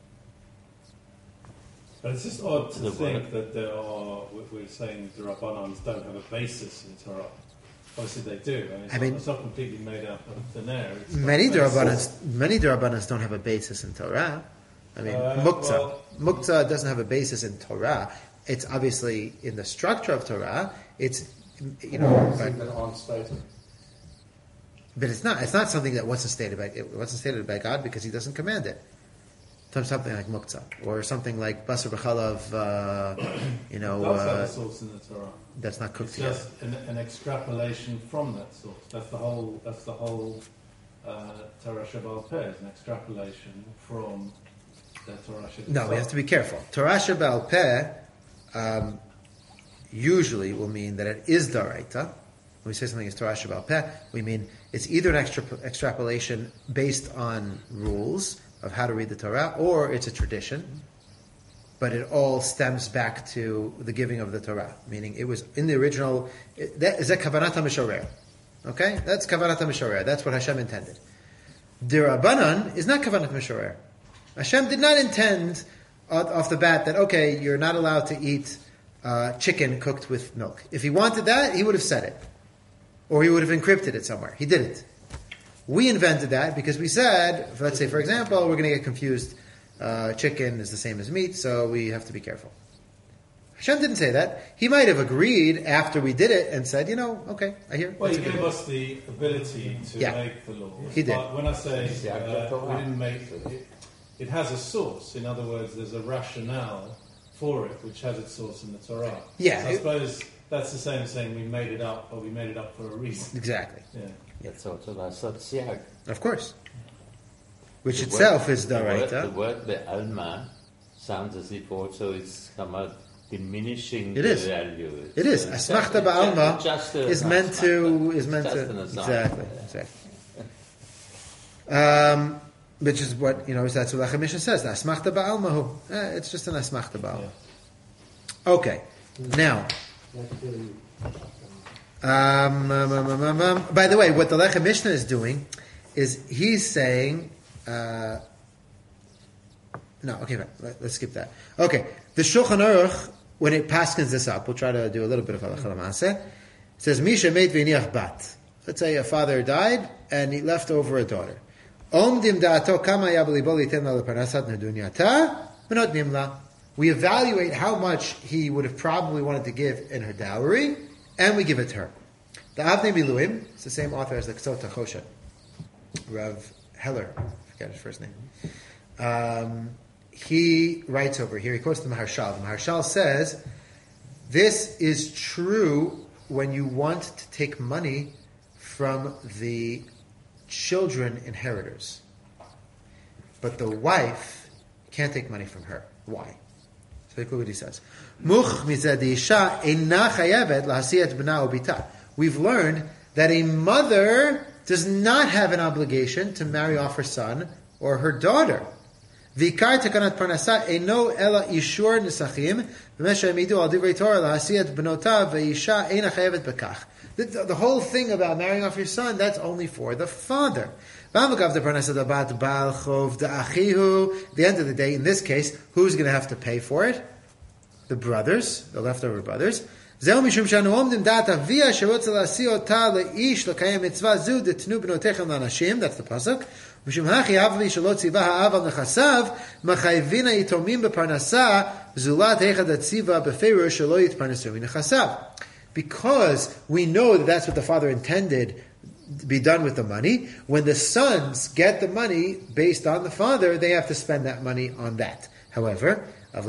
Speaker 6: But it's just odd to think that we're saying the Rabbanans don't have a basis in Torah. Obviously they do. It's not completely made up of thin air.
Speaker 1: Many Durabanans don't have a basis in Torah. Muktzah doesn't have a basis in Torah. It's obviously in the structure of Torah. It's but it's not. It's not something that wasn't stated by God because He doesn't command it. Something like muktzah, or something like basar b'chalav,
Speaker 6: That's have a source in the Torah.
Speaker 1: That's not cooked
Speaker 6: it's
Speaker 1: together.
Speaker 6: Just an extrapolation from that source. That's the whole Torah Shebaal Peh is an extrapolation from the Torah Shebaal Peh.
Speaker 1: No, we have to be careful. Torah Shebaal Peh usually will mean that it is daraita. When we say something is Torah Shebaal Peh, we mean it's either an extrapolation based on rules of how to read the Torah, or it's a tradition, but it all stems back to the giving of the Torah, meaning it was in the original. That is kavanat HaMishorer. Okay, that's kavanat HaMishorer. That's what Hashem intended. Dirabanan is not kavanat HaMishorer. Hashem did not intend off the bat that, okay, you're not allowed to eat chicken cooked with milk. If He wanted that, He would have said it, or He would have encrypted it somewhere. He didn't. We invented that because we said, let's say, for example, we're going to get confused. Chicken is the same as meat, so we have to be careful. Hashem didn't say that. He might have agreed after we did it and said, okay, I hear.
Speaker 6: Well, He gave us the ability to make the laws.
Speaker 1: He did.
Speaker 6: But when I say we didn't make it, it has a source. In other words, there's a rationale for it, which has its source in the Torah.
Speaker 1: Yeah.
Speaker 6: So I suppose that's the same as saying we made it up, or we made it up for a reason.
Speaker 1: Exactly.
Speaker 6: Yeah.
Speaker 3: Of course.
Speaker 1: which
Speaker 3: The
Speaker 1: itself
Speaker 3: word-
Speaker 1: is
Speaker 3: The
Speaker 1: daraita.
Speaker 3: word be'alma sounds as if also it's come out diminishing
Speaker 1: It
Speaker 3: the
Speaker 1: is.
Speaker 3: value.
Speaker 1: It is. Asmachta ba'alma is meant to exactly. Which is what that's what Lachem Mishnah says. Asmachta ba'alma. It's just an asmachta ba'alma. Okay. Now, by the way, what the Lechem Mishnah is doing is he's saying. No, okay, fine. Let's skip that. Okay, the Shulchan Aruch, when it paskins this up, we'll try to do a little bit of halacha l'maaseh. It says, Misha meit v'iniach bat. Let's say a father died and he left over a daughter. Omdim da'ato kama yabalibo li'ten la leparnasat nedunyata v'notnim la. We evaluate how much he would have probably wanted to give in her dowry, and we give it to her. The Avnei Miluim, it's the same author as the Ksot HaChoshen, Rav Heller, I forget his first name. He writes over here, he quotes the Maharshal. The Maharshal says, this is true when you want to take money from the children inheritors. But the wife can't take money from her. Why? So look what he says. We've learned that a mother does not have an obligation to marry off her son or her daughter. The whole thing about marrying off your son, that's only for the father. At the end of the day, in this case, who's going to have to pay for it? The brothers, the leftover brothers. That's the pasuk. Because we know that that's what the father intended to be done with the money. When the sons get the money based on the father, they have to spend that money on that. However, if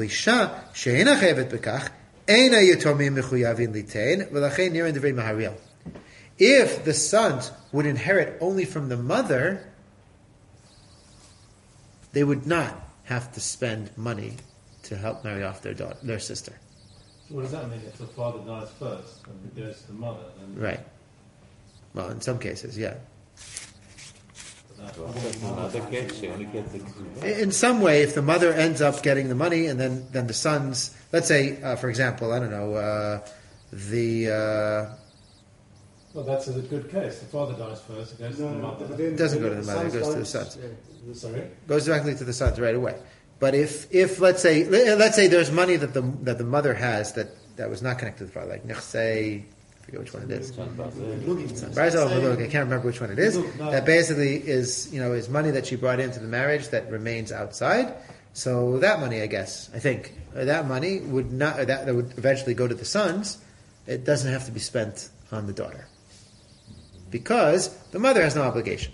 Speaker 1: the sons would inherit only from the mother, they would not have to spend money to help marry off their sister.
Speaker 6: So what does that mean? If the father dies first and it goes to the mother, then
Speaker 1: Right. Well, in some cases, yeah. In some way, if the mother ends up getting the money, and then the sons, let's say, for example, I don't know,
Speaker 6: well, that's a good case. The father dies first, it goes to the mother.
Speaker 1: It doesn't go to the mother; it goes to the sons.
Speaker 6: Sorry?
Speaker 1: Goes directly to the sons right away. But if let's say there's money that the mother has that was not connected to the father, like nechsei, I forget which one it is. I can't remember which one it is. That basically is money that she brought into the marriage that remains outside. So that money, I think that money would not that would eventually go to the sons. It doesn't have to be spent on the daughter because the mother has no obligation.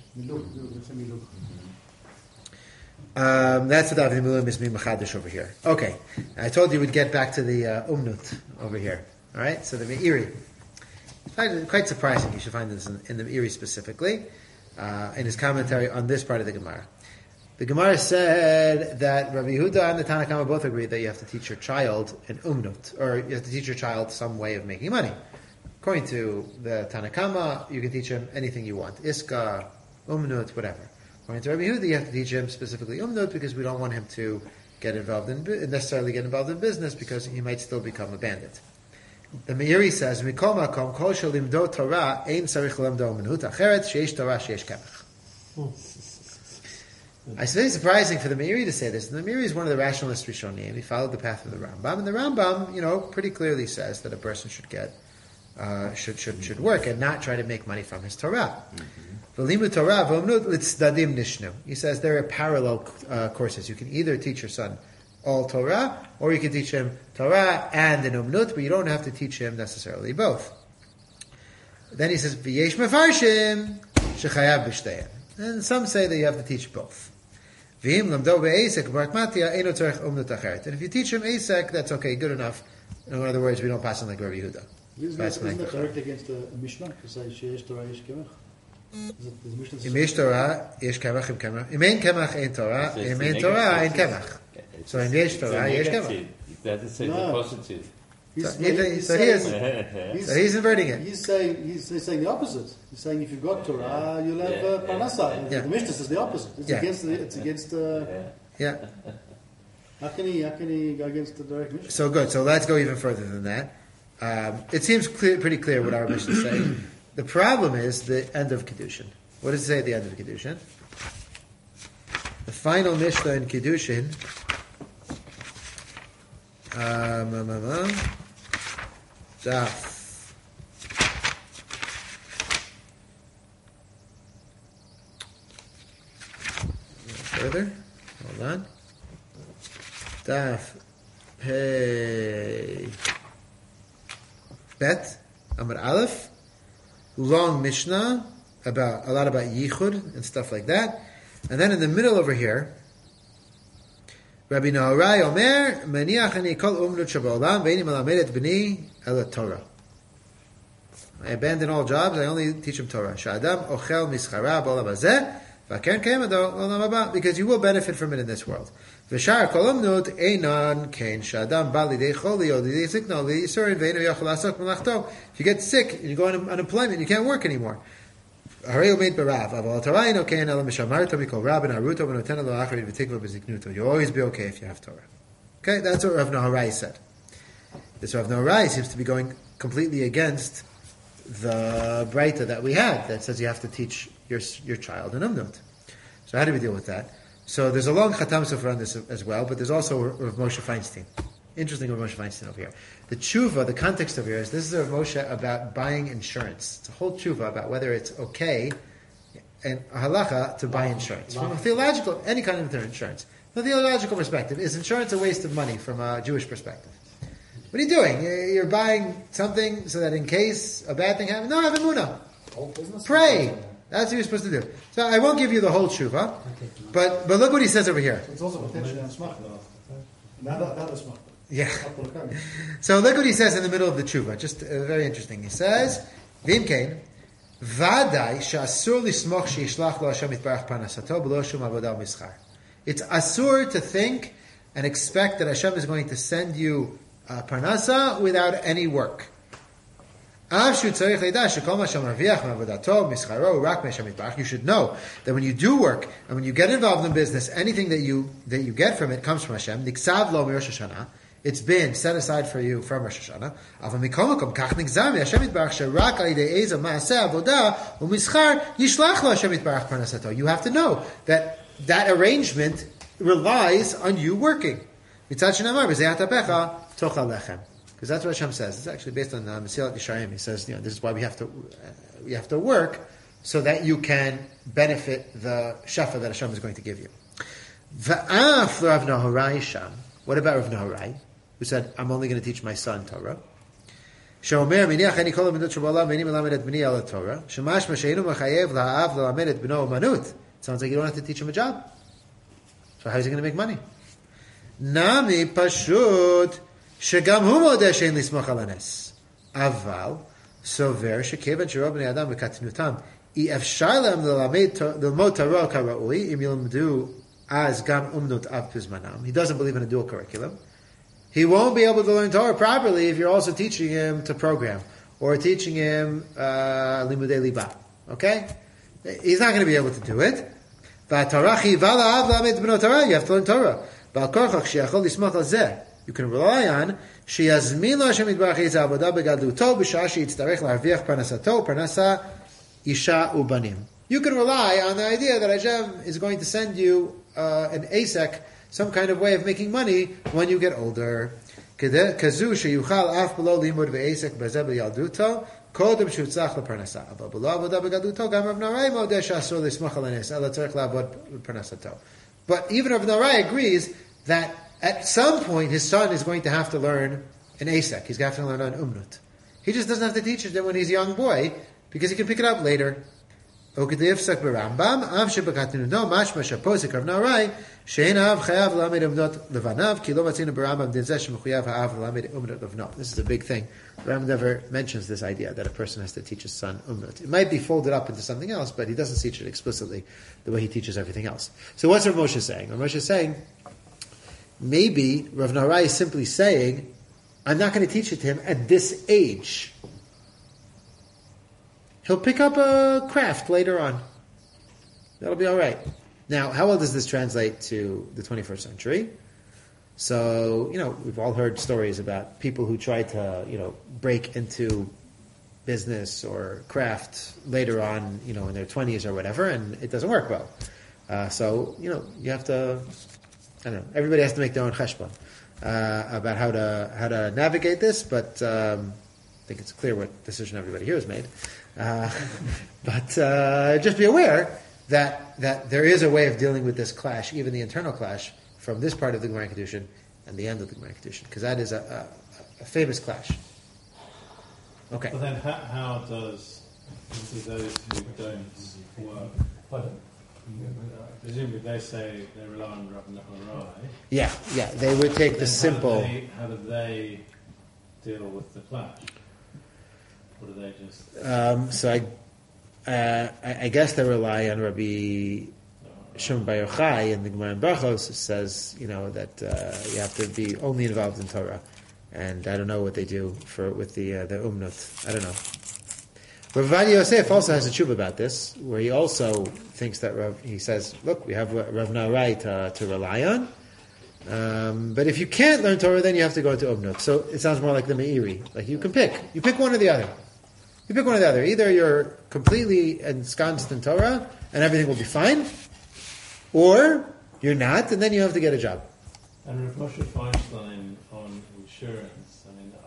Speaker 1: That's what Avnei Miluim is machadish over here. Okay, I told you we'd get back to the umnut over here. All right, so the Meiri. Quite surprising. You should find this in the Meiri specifically, in his commentary on this part of the Gemara. The Gemara said that Rabbi Yehuda and the Tanna Kama both agree that you have to teach your child an umnut, or you have to teach your child some way of making money. According to the Tanna Kama, you can teach him anything you want, iska, umnut, whatever. According to Rabbi Yehuda, you have to teach him specifically umnut because we don't want him to necessarily get involved in business because he might still become a bandit. The Meiri says, "Mikol makom kol shelimdo Torah ein tzarich lemdo umnut acheret sheish Torah sheish kemach." It's very surprising for the Meiri to say this. And the Meiri is one of the rationalist Rishonim. He followed the path of the Rambam, and the Rambam, pretty clearly says that a person should get should work and not try to make money from his Torah. V'limu Torah v'umnut litzdadim nishnu. He says there are parallel courses. You can either teach your son all Torah, or you can teach him Torah and an umnut, but you don't have to teach him necessarily both. Then he says v'yesh mefarshim shechayav b'shteihem, and some say that you have to teach both. V'im lamdo be'esek b'rakmatia eino tzarich umnut acheret. And if you teach him esek, that's okay, good enough. In other words, we don't pass him like Rabbi Yehuda.
Speaker 2: Isn't that correct against the Mishnah to say sheish Torah sheish kemach?
Speaker 1: Im yesh Torah, yesh kemach im kemach. Im ein kemach, ein Torah. Im ein Torah, ein kemach. So in yesh Torah, yesh kemach.
Speaker 3: That is the positive.
Speaker 1: He's inverting it.
Speaker 2: He's saying the opposite. He's saying if you've got Torah, you'll have Parnassah.
Speaker 1: Yeah.
Speaker 2: The Mishnah says the opposite. It's against.
Speaker 1: Yeah.
Speaker 2: How can he go against the direct Mishnah?
Speaker 1: So good. So let's go even further than that. It seems pretty clear what our Mishnah is saying. The problem is the end of Kiddushin. What does it say at the end of Kiddushin? The final Mishnah in Kiddushin. Daf. Further. Hold on. Daf. Hey. Bet. Amar Aleph. Long Mishnah about a lot about Yichud and stuff like that. And then in the middle over here, Rabbi Naharai Omer, Maniach ani kol umnut shabaolam ve'ini malamed et b'ni el Torah. I abandon all jobs, I only teach him Torah. Sha'adam ochel mischara b'olam hazeh, v'keren kemado olam haba, because you will benefit from it in this world. V'shar kol umnut einan kein sha'adam ba lidei choli o lidei zikna lidei yisurin ve'inu yachol asok melachto. If you get sick and you go on unemployment, you can't work anymore. You always be okay if you have Torah. Okay, that's what Rav Naharai said. This Rav Naharai seems to be going completely against the Breita that we had that says you have to teach your child an umnut. So how do we deal with that? So there's a long Chatam Sofer on this as well, but there's also Rav Moshe Feinstein. Interesting Rav Moshe Feinstein over here. The tshuva, the context over here is this is Rav Moshe about buying insurance. It's a whole tshuva about whether it's okay and a halacha to buy insurance. From a theological, any kind of insurance. From a theological perspective, is insurance a waste of money from a Jewish perspective? What are you doing? You're buying something so that in case a bad thing happens, no, have emunah. Pray. That's what you're supposed to do. So I won't give you the whole tshuva, but look what he says over here.
Speaker 2: It's also potentially smachna. Not a smachna.
Speaker 1: Yeah. So look what he says in the middle of the tshuva. Just very interesting. He says, "V'imkein vadai she'asur lismoch she'yishlach lo Hashem yitbarach parnasato b'lo shum avodah mischar." It's asur to think and expect that Hashem is going to send you parnasa without any work. You should know that when you do work and when you get involved in business, anything that you get from it comes from Hashem. It's been set aside for you from Rosh Hashanah. You have to know that arrangement relies on you working. Because that's what Hashem says. It's actually based on Mesilat Yesharim. He says, this is why we have to work so that you can benefit the shefa that Hashem is going to give you. What about Rav Naharai, who said, I'm only going to teach my son Torah? Sounds like you don't have to teach him a job. So how is he going to make money? Nami pashut shegam hu modeh shein lismoch al hanes. Aval sover shekevan shero bnei adam v'katnutam efshar lehem lelmod Torah karaui im yilmdu as gam umnut av pizmanam. He doesn't believe in a dual curriculum. He won't be able to learn Torah properly if you're also teaching him to program or teaching him limudei liba. Okay? He's not going to be able to do it. You have to learn Torah. You can rely on you can rely on the idea that Hashem is going to send you an ASEC, some kind of way of making money when you get older. But even Rav Naharai agrees that at some point his son is going to have to learn an ASEC. He's going to have to learn an umnut. He just doesn't have to teach it when he's a young boy because he can pick it up later. Okadiyevsak Rambam, Av Shebakatinu no Mashma Shaposik of Narai, Shein Av Chayav Lamed Umnot Levanav, Kilo Matzina Barambam Dinzesh Mechuyav Ha'av Lamed Umnot Levanav. This is a big thing. Rambam never mentions this idea that a person has to teach his son Umnot. It might be folded up into something else, but he doesn't teach it explicitly the way he teaches everything else. So what's Rav Moshe saying? Rav Moshe is saying, maybe Rav Narai is simply saying, I'm not going to teach it to him at this age. He'll pick up a craft later on. That'll be all right. Now, how well does this translate to the 21st century? So, we've all heard stories about people who try to, break into business or craft later on, in their 20s or whatever, and it doesn't work well. So, you have to, I don't know, everybody has to make their own cheshbon about how to navigate this, but I think it's clear what decision everybody here has made. But just be aware that there is a way of dealing with this clash, even the internal clash, from this part of the Gemara Kedushin and the end of the Gemara Kedushin, because that is a famous clash. Okay.
Speaker 6: But then how does those who don't work, presumably they say they rely on Rav Naharai.
Speaker 1: Yeah, they would take the simple...
Speaker 6: How do they deal with the clash? Or do they just...
Speaker 1: So I guess they rely on Rabbi Shimon Bar Yochai in the Gemara in Brachos. It says, that you have to be only involved in Torah. And I don't know what they do with the Umnut. I don't know. Rav Ovadia Yosef also has a tshuva about this, where he also thinks that he says, look, we have Rav Narai to rely on. But if you can't learn Torah, then you have to go into Umnut. So it sounds more like the Meiri. Like you can pick. You pick one or the other. You pick one or the other. Either you're completely ensconced in Torah and everything will be fine, or you're not, and then you have to get a job.
Speaker 6: And Rav Moshe Feinstein on insurance,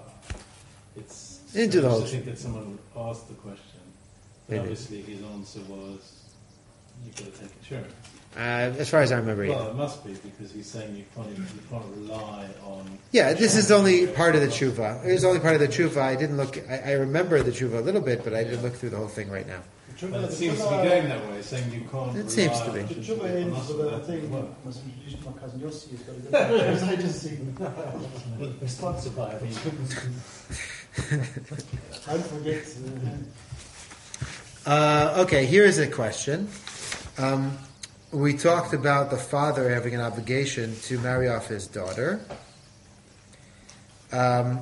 Speaker 6: it's
Speaker 1: into the whole.
Speaker 6: I think that someone asked the question, but obviously his answer was, you've got to take insurance.
Speaker 1: As far as I remember.
Speaker 6: Well, it must be, because he's saying you can't rely on...
Speaker 1: Yeah, this is only part of the tshuva. It was only part of the tshuva. I didn't look... I remember the tshuva a little bit, but I didn't look through the whole thing right now.
Speaker 6: But it seems to be going that way, saying you can't
Speaker 1: It seems to be.
Speaker 2: The tshuva ends with a thing, must be introduced to my cousin Yossi, he's got a good insurance agency.
Speaker 8: Sponsored by me.
Speaker 2: Don't forget.
Speaker 1: Okay, here is a question. We talked about the father having an obligation to marry off his daughter. We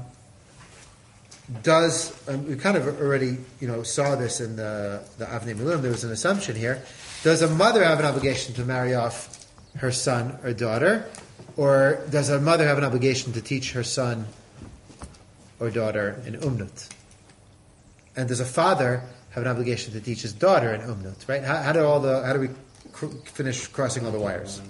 Speaker 1: kind of already, saw this in the Avnei Miluim. There was an assumption here. Does a mother have an obligation to marry off her son or daughter? Or does a mother have an obligation to teach her son or daughter in Umnut? And does a father have an obligation to teach his daughter in Umnut, right? How do we finish crossing all the wires?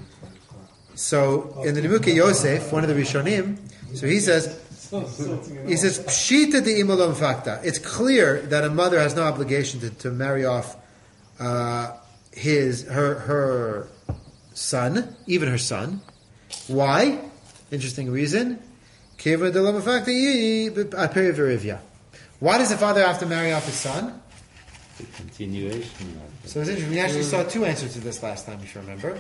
Speaker 1: So in the Nimukei Yosef, one of the Rishonim, so he says, Pshita de imolom fakta. It's clear that a mother has no obligation to marry off her son, even her son. Why? Interesting reason. Why does the father have to marry off his son?
Speaker 3: The continuation.
Speaker 1: So it's interesting. We actually saw two answers to this last time, if you remember.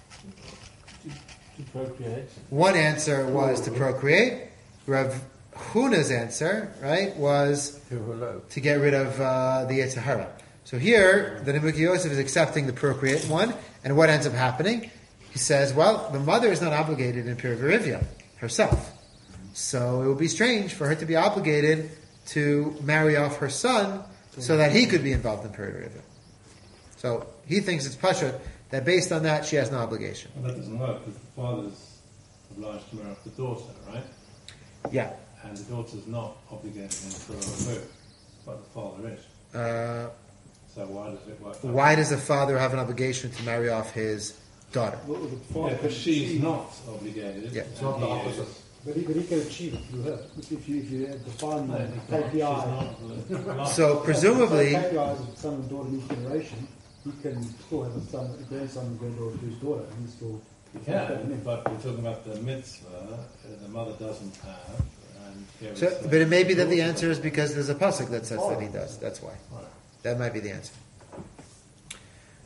Speaker 4: To procreate.
Speaker 1: One answer was to procreate. Rav Huna's answer, right, was to get rid of the Yetzer Hara. So here, the Nimukei Yosef is accepting the procreate one, and what ends up happening? He says, well, the mother is not obligated in Pir V'Rivya herself. So it would be strange for her to be obligated to marry off her son so that he could be involved in Pir V'Rivya. So he thinks it's pashut that based on that she has no obligation.
Speaker 6: Well, that doesn't work because the father's obliged to marry off the daughter, right?
Speaker 1: Yeah.
Speaker 6: And the daughter's not obligated for a move, but the father is. So why does it work?
Speaker 1: Why does the father have an obligation to marry off his daughter?
Speaker 6: Yeah, because she's not obligated.
Speaker 1: Yeah.
Speaker 8: It's not the opposite.
Speaker 2: But he can achieve it through her. If you define the KPI.
Speaker 1: So presumably,
Speaker 2: KPIs of son and daughter in each generation, he can still have a grandson and granddaughter to his daughter, and he still.
Speaker 6: Yeah, but we're talking about the mitzvah, the mother doesn't have.
Speaker 1: But it may be that the answer is because there's a pasuk that says that he does. That's why.
Speaker 6: Right.
Speaker 1: That might be the answer.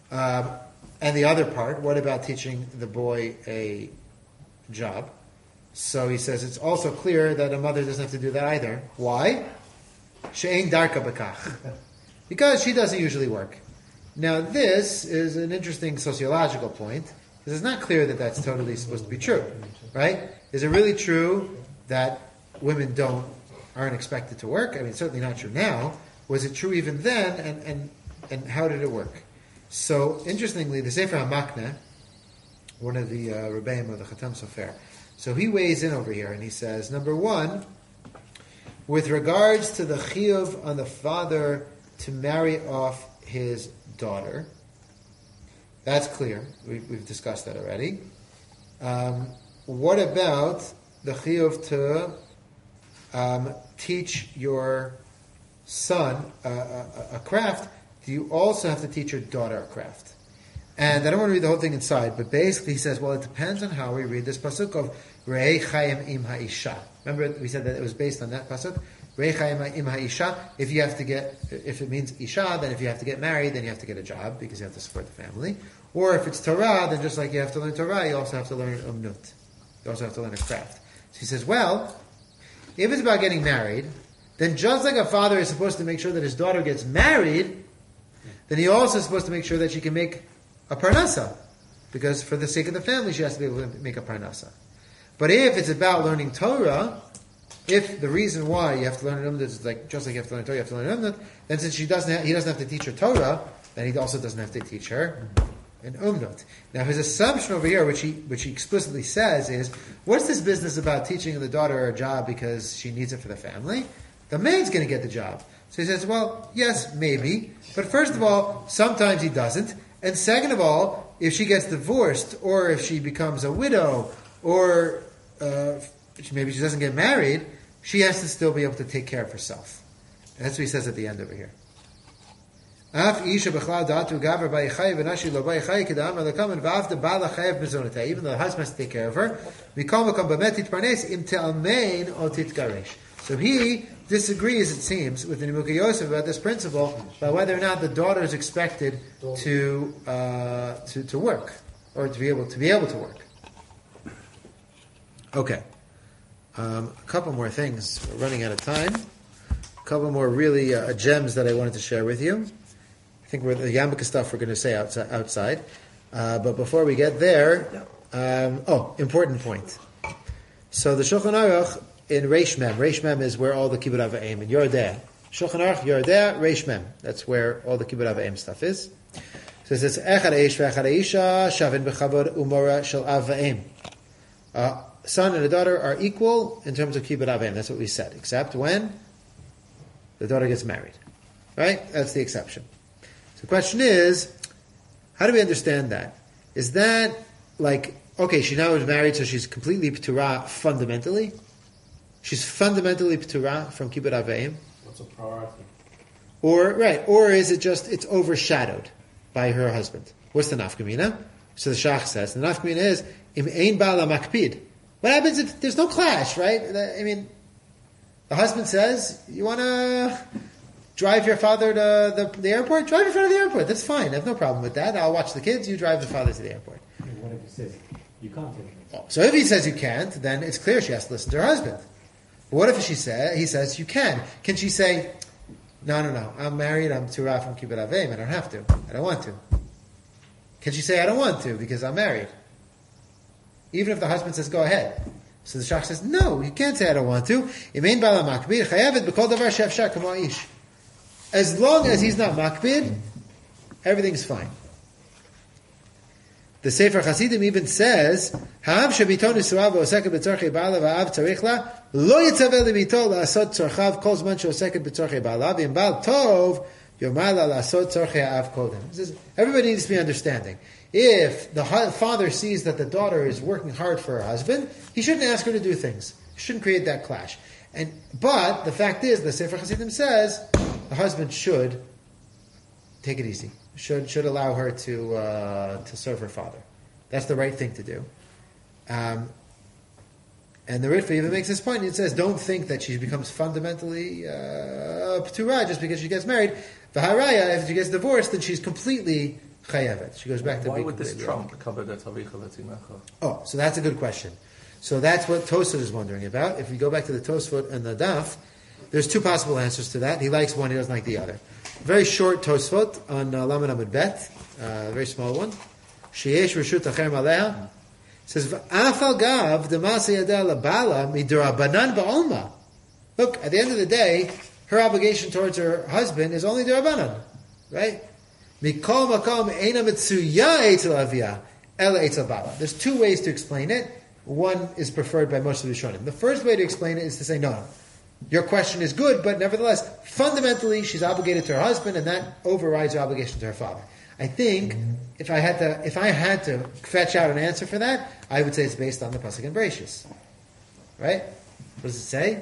Speaker 1: And the other part, what about teaching the boy a job? So he says it's also clear that a mother doesn't have to do that either. Why? She'ein darka b'kach. Because she doesn't usually work. Now this is an interesting sociological point, because it's not clear that that's totally supposed to be true, right? Is it really true that women aren't expected to work? I mean, it's certainly not true now. Was it true even then, and how did it work? So, interestingly, the Sefer HaMakneh, one of the Rebbeim of the Chatam Sofer, so he weighs in over here and he says, number one, with regards to the chiyuv on the father to marry off his daughter, that's clear. We've discussed that already. What about the chiyuv to teach your son a craft? Do you also have to teach your daughter a craft? And I don't want to read the whole thing inside, but basically he says, well, it depends on how we read this pasuk of Re'ei Chayim im ha'isha. Remember we said that it was based on that pasuk? Re'ei Chayim im ha'isha. If it means isha, then if you have to get married, then you have to get a job because you have to support the family. Or if it's Torah, then just like you have to learn Torah, you also have to learn umnut. You also have to learn a craft. So he says, well, if it's about getting married, then just like a father is supposed to make sure that his daughter gets married, then he also is supposed to make sure that she can make a parnasa. Because for the sake of the family, she has to be able to make a parnasa. But if it's about learning Torah, if the reason why you have to learn umnut is just like you have to learn Torah, you have to learn umnut, then since he doesn't have to teach her Torah, then he also doesn't have to teach her an umnut. Now his assumption over here, which he explicitly says, is, what's this business about teaching the daughter a job because she needs it for the family? The man's going to get the job. So he says, well, yes, maybe. But first of all, sometimes he doesn't. And second of all, if she gets divorced, or if she becomes a widow, or maybe she doesn't get married, she has to still be able to take care of herself. And that's what he says at the end over here. Even though the husband has to take care of her, so he disagrees, it seems, with the Nimukei Yosef about this principle, about whether or not the daughter is expected to work, or to be able to work. Okay, a couple more things. We're running out of time. A couple more really gems that I wanted to share with you. I think the Yarmulke stuff we're going to say outside. But before we get there, important point. So the Shulchan Aruch in Reish Mem is where all the Kibbud Av V'Eim, in Yordeh. Shulchan Aruch, Yordeh, Reish Mem. That's where all the Kibbud Av V'Eim stuff is. So it says, Echad Eish v'Echad Eisha shavin b'chavod umora shel Av V'Eim. Son and a daughter are equal in terms of Kibbud Av V'Eim. That's what we said, except when the daughter gets married. Right? That's the exception. So the question is, how do we understand that? Is that she now is married, so she's completely p'turah fundamentally? She's fundamentally p'turah from Kibbud Av V'Eim?
Speaker 8: What's a priority?
Speaker 1: Or is it just, it's overshadowed by her husband? What's the nafkamina? So the Shach says, the nafkamina is, im ein ba'ala makpid. What happens if there's no clash, right? I mean, the husband says, you want to drive your father to the airport? Drive your father to the airport. That's fine. I have no problem with that. I'll watch the kids. You drive the father to the airport.
Speaker 9: What if he says you can't?
Speaker 1: So if he says you can't, then it's clear she has to listen to her husband. But what if he says you can? Can she say, no, I'm married, I'm Turah from Kibbud Av V'Eim, I don't have to. I don't want to. Can she say I don't want to because I'm married? Even if the husband says go ahead. So the Shach says, no, you can't say I don't want to. As long as he's not makbid, everything's fine. The Sefer Hasidim even says, "Ha'av shebiton nisuah v'oseket b'tzorchei ba'alav ha'av tzarich la lo yitzaveh lebito la'asot tzorchav kol zman she'oseket b'tzorchei ba'alav v'im ba'al tov yomar la la'asot tzorchei ha'av kodem." Everybody needs to be understanding. If the father sees that the daughter is working hard for her husband, he shouldn't ask her to do things. He shouldn't create that clash. But the fact is, the Sefer Hasidim says the husband should take it easy. Should allow her to serve her father. That's the right thing to do. And the Ritva even makes this point. It says, don't think that she becomes fundamentally p'turah just because she gets married. V'haraya, if she gets divorced, then she's completely chayavet. She goes back to
Speaker 5: Why
Speaker 1: being
Speaker 5: would this
Speaker 1: completely
Speaker 5: trump kavod et avicha v'timecha?
Speaker 1: Oh, so that's a good question. So that's what Tosfot is wondering about. If we go back to the Tosfot and the Daf, there's two possible answers to that. He likes one, he doesn't like the other. Very short Tosfot on Lamed Amud Bet, very small one. Sheyesh Reshut Acher Maleha says Afal Gav Demasi Yadeh Labala Midrabanan Ba'olma. Look, at the end of the day, her obligation towards her husband is only Durabanan, right? Mikol Makom Eina Mitsuya Eitzel Avia Ela Eitzel Bala. There's two ways to explain it. One is preferred by most of the Rishonim. The first way to explain it is to say, no, your question is good, but nevertheless, fundamentally, she's obligated to her husband, and that overrides her obligation to her father. I think if I had to fetch out an answer for that, I would say it's based on the pasuk in Bereishis, right? What does it say?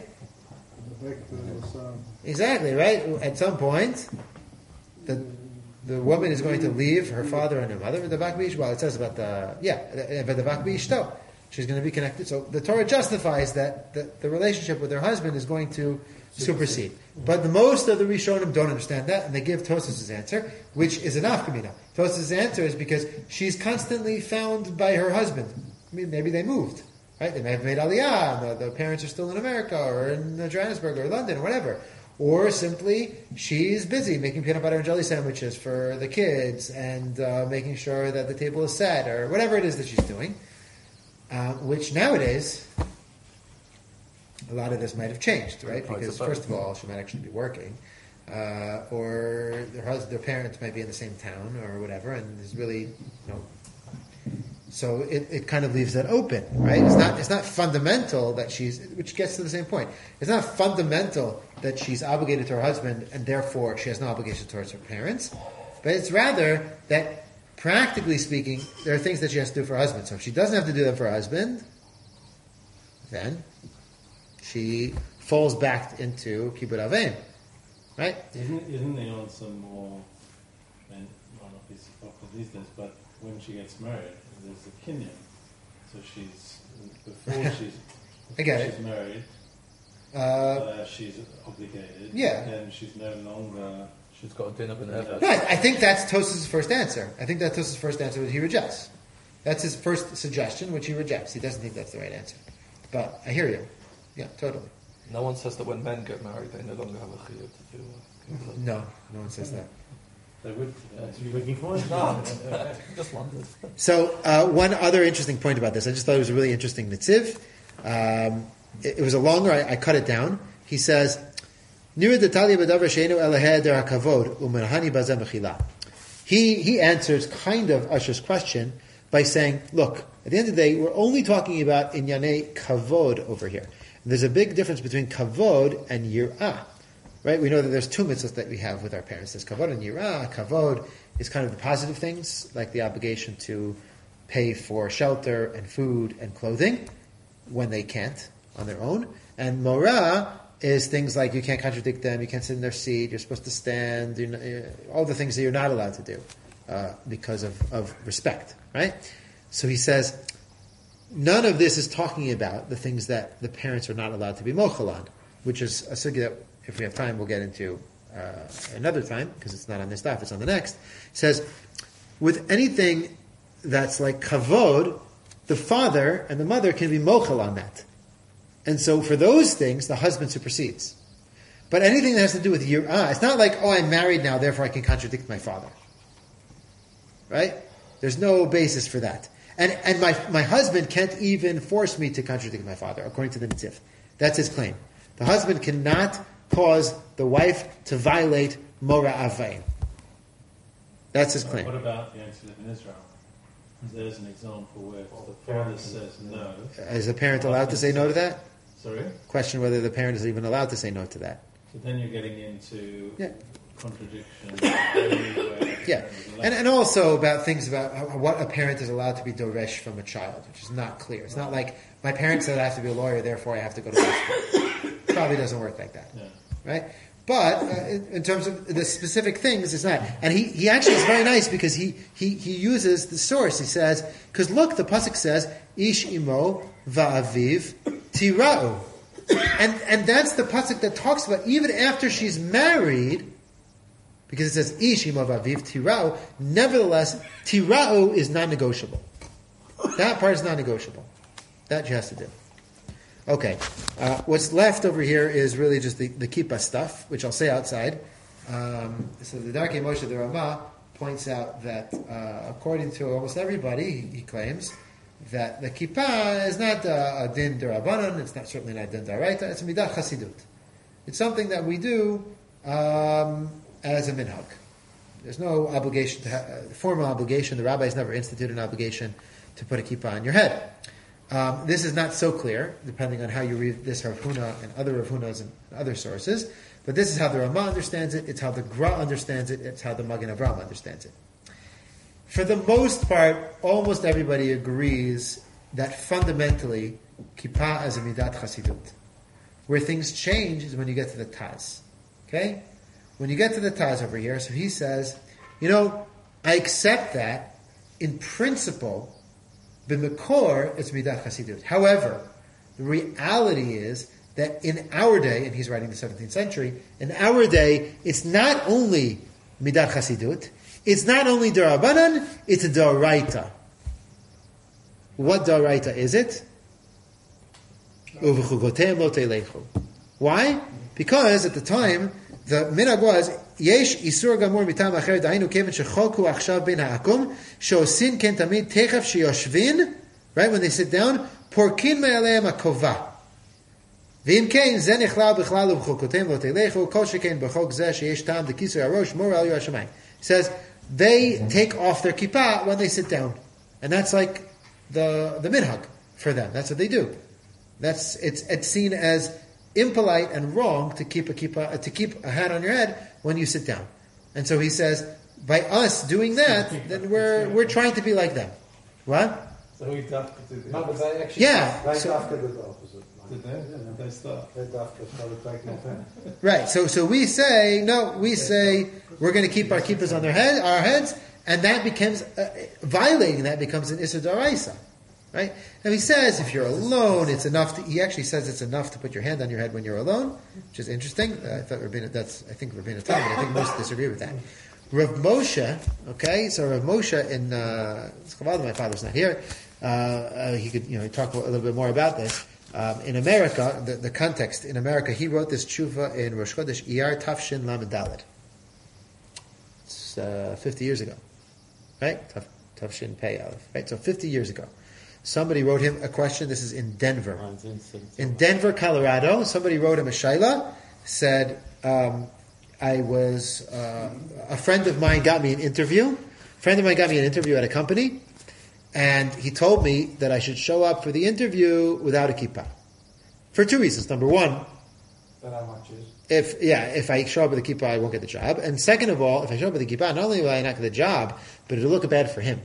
Speaker 1: Exactly, right. At some point, the woman is going to leave her father and her mother. Well, it says about the she's going to be connected. So the Torah justifies that the relationship with her husband is going to supersede. But the most of the Rishonim don't understand that, and they give Tosfos' answer, which is enough for me now. Tosfos' answer is because she's constantly found by her husband. I mean, maybe they moved, right? They may have made Aliyah, the parents are still in America, or in Johannesburg, or London, or whatever. Or simply, she's busy making peanut butter and jelly sandwiches for the kids, and making sure that the table is set, or whatever it is that she's doing. Which nowadays, a lot of this might have changed, right? Because first of all, she might actually be working, or their parents might be in the same town or whatever, and there's really, so it kind of leaves that open, right? It's not fundamental that which gets to the same point. It's not fundamental that she's obligated to her husband, and therefore she has no obligation towards her parents, but it's rather that, practically speaking, there are things that she has to do for her husband. So if she doesn't have to do them for her husband, then she falls back into Kibbud Avim, right?
Speaker 6: Isn't the answer more, and might not be so popular these days, but when she gets married, there's a kinyan. So before she's married, she's obligated.
Speaker 1: Yeah.
Speaker 6: Then she's no longer.
Speaker 5: She's got a din of an ever.
Speaker 1: Right. I think that's Tosfos' first answer. I think that Tosfos' first answer which he rejects. That's his first suggestion, which he rejects. He doesn't think that's the right answer. But I hear you. Yeah, totally.
Speaker 5: No one says that when men get married, they no longer have a chiyuv to do.
Speaker 1: No one says that.
Speaker 6: They would.
Speaker 4: You looking for it?
Speaker 5: No, just wondered.
Speaker 1: So one other interesting point about this, I just thought it was a really interesting nitziv. It was a longer. I cut it down. He says. He answers kind of Usher's question by saying, look, at the end of the day, we're only talking about Inyanei Kavod over here. And there's a big difference between Kavod and Yir'ah. Right? We know that there's two mitzvahs that we have with our parents. There's Kavod and Yir'ah. Kavod is kind of the positive things, like the obligation to pay for shelter and food and clothing when they can't on their own. And Morah is things like you can't contradict them, you can't sit in their seat, you're supposed to stand, all the things that you're not allowed to do because of respect, right? So he says, none of this is talking about the things that the parents are not allowed to be mochel on, which is a sugya that, if we have time, we'll get into another time, because it's not on this stuff, it's on the next. He says, with anything that's like kavod, the father and the mother can be mochel on that. And so for those things, the husband supersedes. But anything that has to do with yir'ah, it's not like, I'm married now, therefore I can contradict my father. Right? There's no basis for that. And my husband can't even force me to contradict my father, according to the Nitziv. That's his claim. The husband cannot cause the wife to violate Mora Avain. That's his claim.
Speaker 6: What about the incident in Israel? There's an example where the father says no.
Speaker 1: Is the parent allowed to say no to that?
Speaker 6: Sorry?
Speaker 1: Question whether the parent is even allowed to say no to that.
Speaker 6: So then you're getting into contradiction.
Speaker 1: Yeah. And also about things about what a parent is allowed to be doresh from a child, which is not clear. It's not like my parent said I have to be a lawyer, therefore I have to go to law school. Probably doesn't work like that. Yeah. Right? But in terms of the specific things, it's not. And he actually is very nice because he uses the source. He says, because look, the pasuk says, Ish imo va'aviv tira'u. And that's the pasuk that talks about even after she's married, Because it says, Ishim of Aviv Tira'u. Nevertheless, Tira'u is non-negotiable. That part is non-negotiable. That you have to do. Okay. What's left over here is really just the kippah stuff, which I'll say outside. So the Darkei Moshe, the Ramah, points out that according to almost everybody, he claims that the kippah is not a din derabanan, it's not certainly not din daraita, it's a midat chasidut. It's something that we do as a minhag. There's no obligation formal obligation. The rabbis never instituted an obligation to put a kippah on your head. This is not so clear, depending on how you read this Rav Huna and other Rav Hunas and other sources. But this is how the Ramah understands it. It's how the Gra understands it. It's how the Magen Avraham understands it. For the most part, almost everybody agrees that fundamentally, kippah is a midat chasidut. Where things change is when you get to the Taz. Okay? When you get to the Taz over here, so he says, I accept that in principle, b'mekor, it's midat chasidut. However, the reality is that in our day, and he's writing the 17th century, in our day, it's not only midat chasidut, it's not only darabanan, it's a daraita. What daraita is it? Why? Because at the time, the minhag was, Yesh isur gamur mitam acher dainu keven shechoku achshav ben ha'akum, sheosin ken tamid techaf sheyoshvin, right, when they sit down, porkin me'aleim akova. V'im kein ze nechlal b'chlal u'b'chokotem lo telechu, kol sheken b'chok zeh sheyesh tam d'kisur harosh mor al yashamayim. He says, they take off their kippah when they sit down. And that's like the minhag for them. That's what they do. It's seen as impolite and wrong to keep a kippah, to keep a hat on your head when you sit down. And so he says, by us doing that, then we're trying to be like them. What?
Speaker 4: So we have to do
Speaker 8: No, but they actually
Speaker 1: Yeah.
Speaker 8: after the opposite.
Speaker 6: Did they? Yeah, they start.
Speaker 8: They started taking off that.
Speaker 1: Right. So we say we're going to keep our kippahs on our heads, and that becomes violating that becomes an Issur D'Oraisa. Right? And he says if you're alone, it's enough. He actually says it's enough to put your hand on your head when you're alone, which is interesting. I think Rabbeinu Tam, but I think most disagree with that. Rav Moshe, okay, so Rav Moshe in my father's not here. He could talk a little bit more about this. In America, the context in America, he wrote this tshuva in Rosh Chodesh Iyar Tafshin Lamed Daled. It's 50 years ago, right? Tafshin Pei Aleph, right? So 50 years ago. Somebody wrote him a question. This is in Denver. In Denver, Colorado, somebody wrote him a shaila, said, I was, a friend of mine got me an interview. A friend of mine got me an interview at a company, and he told me that I should show up for the interview without a kippah. For two reasons. Number one,
Speaker 8: But how much is?
Speaker 1: if I show up with a kippah, I won't get the job. And second of all, if I show up with a kippah, not only will I not get the job, but it'll look bad for him.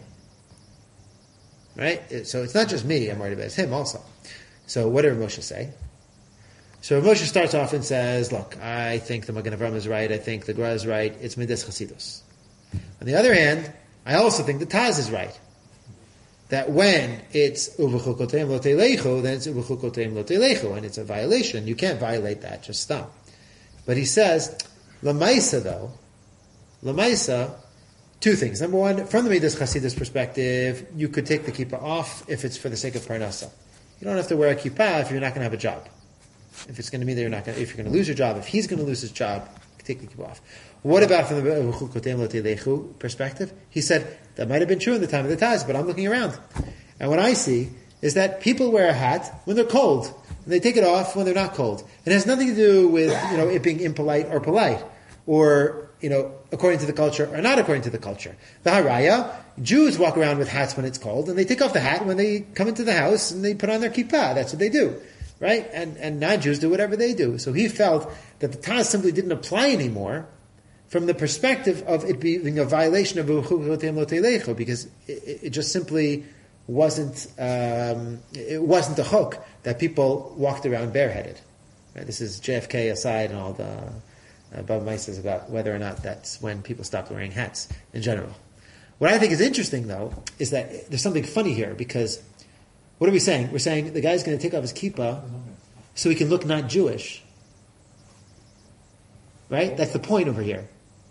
Speaker 1: Right? So it's not just me I'm worried about, it's him also. So what did Moshe say? So Moshe starts off and says, look, I think the Magen Avraham is right, I think the Gra is right, it's Midas Chasidus. On the other hand, I also think the Taz is right. That when it's Uvechukotem lo telechu, then it's Uvechukotem lo telechu, and it's a violation. You can't violate that, just stop. But he says, Lamaisa though, two things. Number one, from the Midas Chasidus perspective, you could take the kippah off if it's for the sake of parnasa. You don't have to wear a kippah if you're not going to have a job. If it's going to mean that if you're going to lose your job, if he's going to lose his job, take the kippah off. What about from the V'chukotem lo telechu perspective? He said, that might have been true in the time of the Taz, but I'm looking around. And what I see is that people wear a hat when they're cold, and they take it off when they're not cold. It has nothing to do with, it being impolite or polite, or, according to the culture or not according to the culture. The Haraya, Jews walk around with hats when it's cold, and they take off the hat when they come into the house, and they put on their kippah. That's what they do. Right? And non-Jews do whatever they do. So he felt that the Taz simply didn't apply anymore from the perspective of it being a violation of V'chukotem lo telechu, because it just simply wasn't a hook that people walked around bareheaded. Right? This is JFK aside and all the Baba Meisers about whether or not that's when people stopped wearing hats in general. What I think is interesting, though, is that there's something funny here, because what are we saying? We're saying the guy's going to take off his kippah so he can look not Jewish. Right? That's the point over here.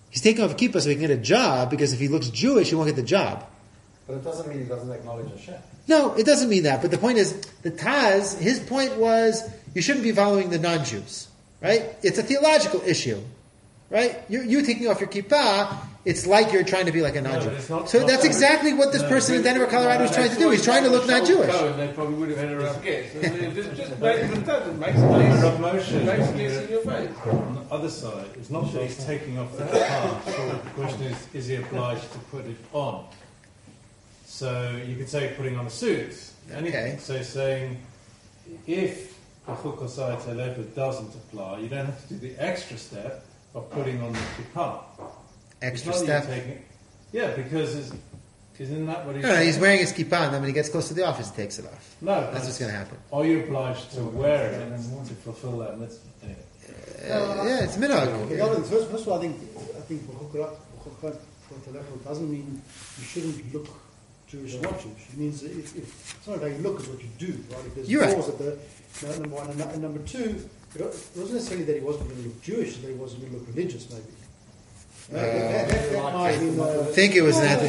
Speaker 1: He's taking off a kippah so he can get a job, because if he looks Jewish, he won't get the job.
Speaker 8: But it doesn't mean he doesn't acknowledge Hashem.
Speaker 1: No, it doesn't mean that. But the point is, the Taz, his point was, you shouldn't be following the non-Jews. Right? It's a theological issue. Right? You taking off your kippah, it's like you're trying to be like a non-Jew. So that's exactly what this person in Denver, Colorado is trying to do. He's trying to look non-Jewish.
Speaker 4: They probably would have had a rough guess. Just makes in your face.
Speaker 6: On the other side, it's not that he's taking off the kippah. The question is he obliged to put it on? So you could say putting on a suit.
Speaker 1: Okay.
Speaker 6: So saying, if the Chukosai Telefa doesn't apply, you don't have to do the extra step of putting on the kippah.
Speaker 1: Extra
Speaker 6: It's not that
Speaker 1: step?
Speaker 6: you're taking- Yeah, because isn't that what he's
Speaker 1: No, he's wearing his kippah, and then when he gets close to the office, he takes it off.
Speaker 6: No,
Speaker 1: That's what's going to happen.
Speaker 6: are you obliged to wear it to fulfill that mitzvah? Anyway.
Speaker 1: Yeah, it's minhag.
Speaker 2: First of all, I think doesn't mean you shouldn't look Jewish or not Jewish. It means it's not how you look, it's what you do, right? If there's
Speaker 1: You're right.
Speaker 2: laws number one. And number two, it wasn't necessarily that he wasn't going to look Jewish, that he wasn't going to look religious, maybe. That might mean,
Speaker 1: I think it was that.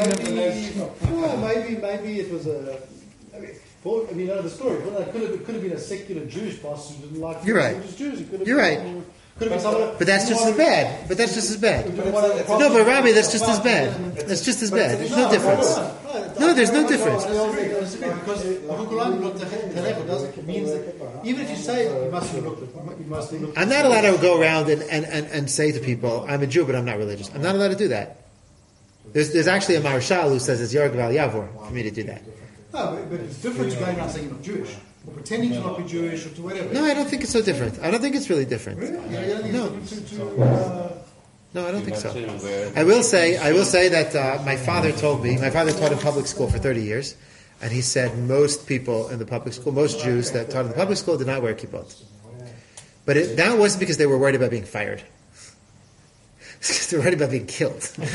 Speaker 2: maybe it was a. You know the story. Well, it could have been a secular Jewish pastor who didn't like
Speaker 1: You're right.
Speaker 2: religious Jews. It could have
Speaker 1: You're
Speaker 2: been,
Speaker 1: right.
Speaker 2: Could have been someone.
Speaker 1: But that's just as bad. But that's just as bad. No, but Rabbi, that's just as bad. That's just as bad. There's no difference. No, there's no difference.
Speaker 2: Because doesn't means that even if you say you must look.
Speaker 1: I'm not allowed to go around and say to people, I'm a Jew, but I'm not religious. I'm not allowed to do that. There's actually a Marshal who says it's Yarg Val Yavor for me to do that.
Speaker 2: No, but it's different to going around saying you're not Jewish, or pretending to not be Jewish, or to whatever.
Speaker 1: No, I don't think it's so different. I don't think it's really different.
Speaker 2: Really?
Speaker 1: No. No, I don't think so.
Speaker 3: Where
Speaker 1: I will say that my father taught in public school for 30 years, and he said most people in the public school, most Jews that taught in the public school did not wear kippot. But that wasn't because they were worried about being fired. It's because they were worried about being killed.
Speaker 8: There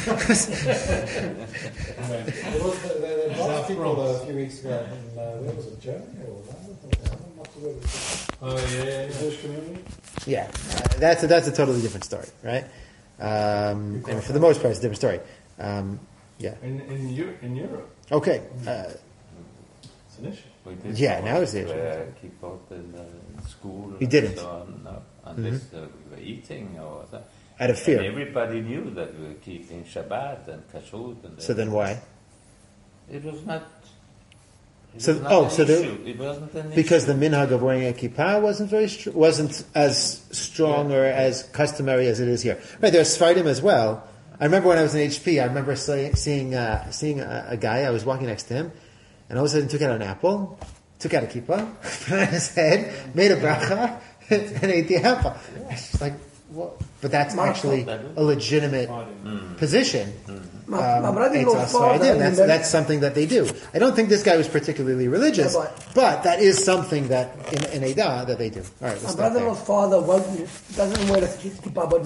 Speaker 8: was people a few weeks ago in, where was it, Germany or London?
Speaker 6: Oh, yeah.
Speaker 8: Jewish community?
Speaker 1: Yeah, that's a totally different story, right? And for the most part, it's a different story. Yeah.
Speaker 6: In Europe,
Speaker 1: Okay.
Speaker 6: it's an issue.
Speaker 3: we did
Speaker 1: Yeah, now it's the issue.
Speaker 3: keep out in school.
Speaker 1: We didn't.
Speaker 3: So on, unless we were eating or that.
Speaker 1: Out of fear.
Speaker 3: And everybody knew that we were keeping Shabbat and Kashrut. And
Speaker 1: So then why?
Speaker 3: It was not.
Speaker 1: So-
Speaker 3: was not
Speaker 1: oh,
Speaker 3: an
Speaker 1: so there-
Speaker 3: issue. It wasn't an
Speaker 1: Because
Speaker 3: issue.
Speaker 1: the minhag of wearing a kippah wasn't as strong or as customary as it is here. Right, there's Sfardim as well. I remember when I was in HP, I remember seeing a guy, I was walking next to him, and all of a sudden took out an apple, took out a kippah, put it on his head, made a bracha, and ate the apple. It's just like, what? But that's actually a legitimate position.
Speaker 7: My brother-in-law's
Speaker 1: It's also
Speaker 7: father,
Speaker 1: that's something that they do. I don't think this guy was particularly religious,
Speaker 7: Yeah,
Speaker 1: but that is something that in Eidah that they do. All right,
Speaker 7: my
Speaker 1: we'll stop there.
Speaker 7: brother-in-law's father doesn't wear a kippah, but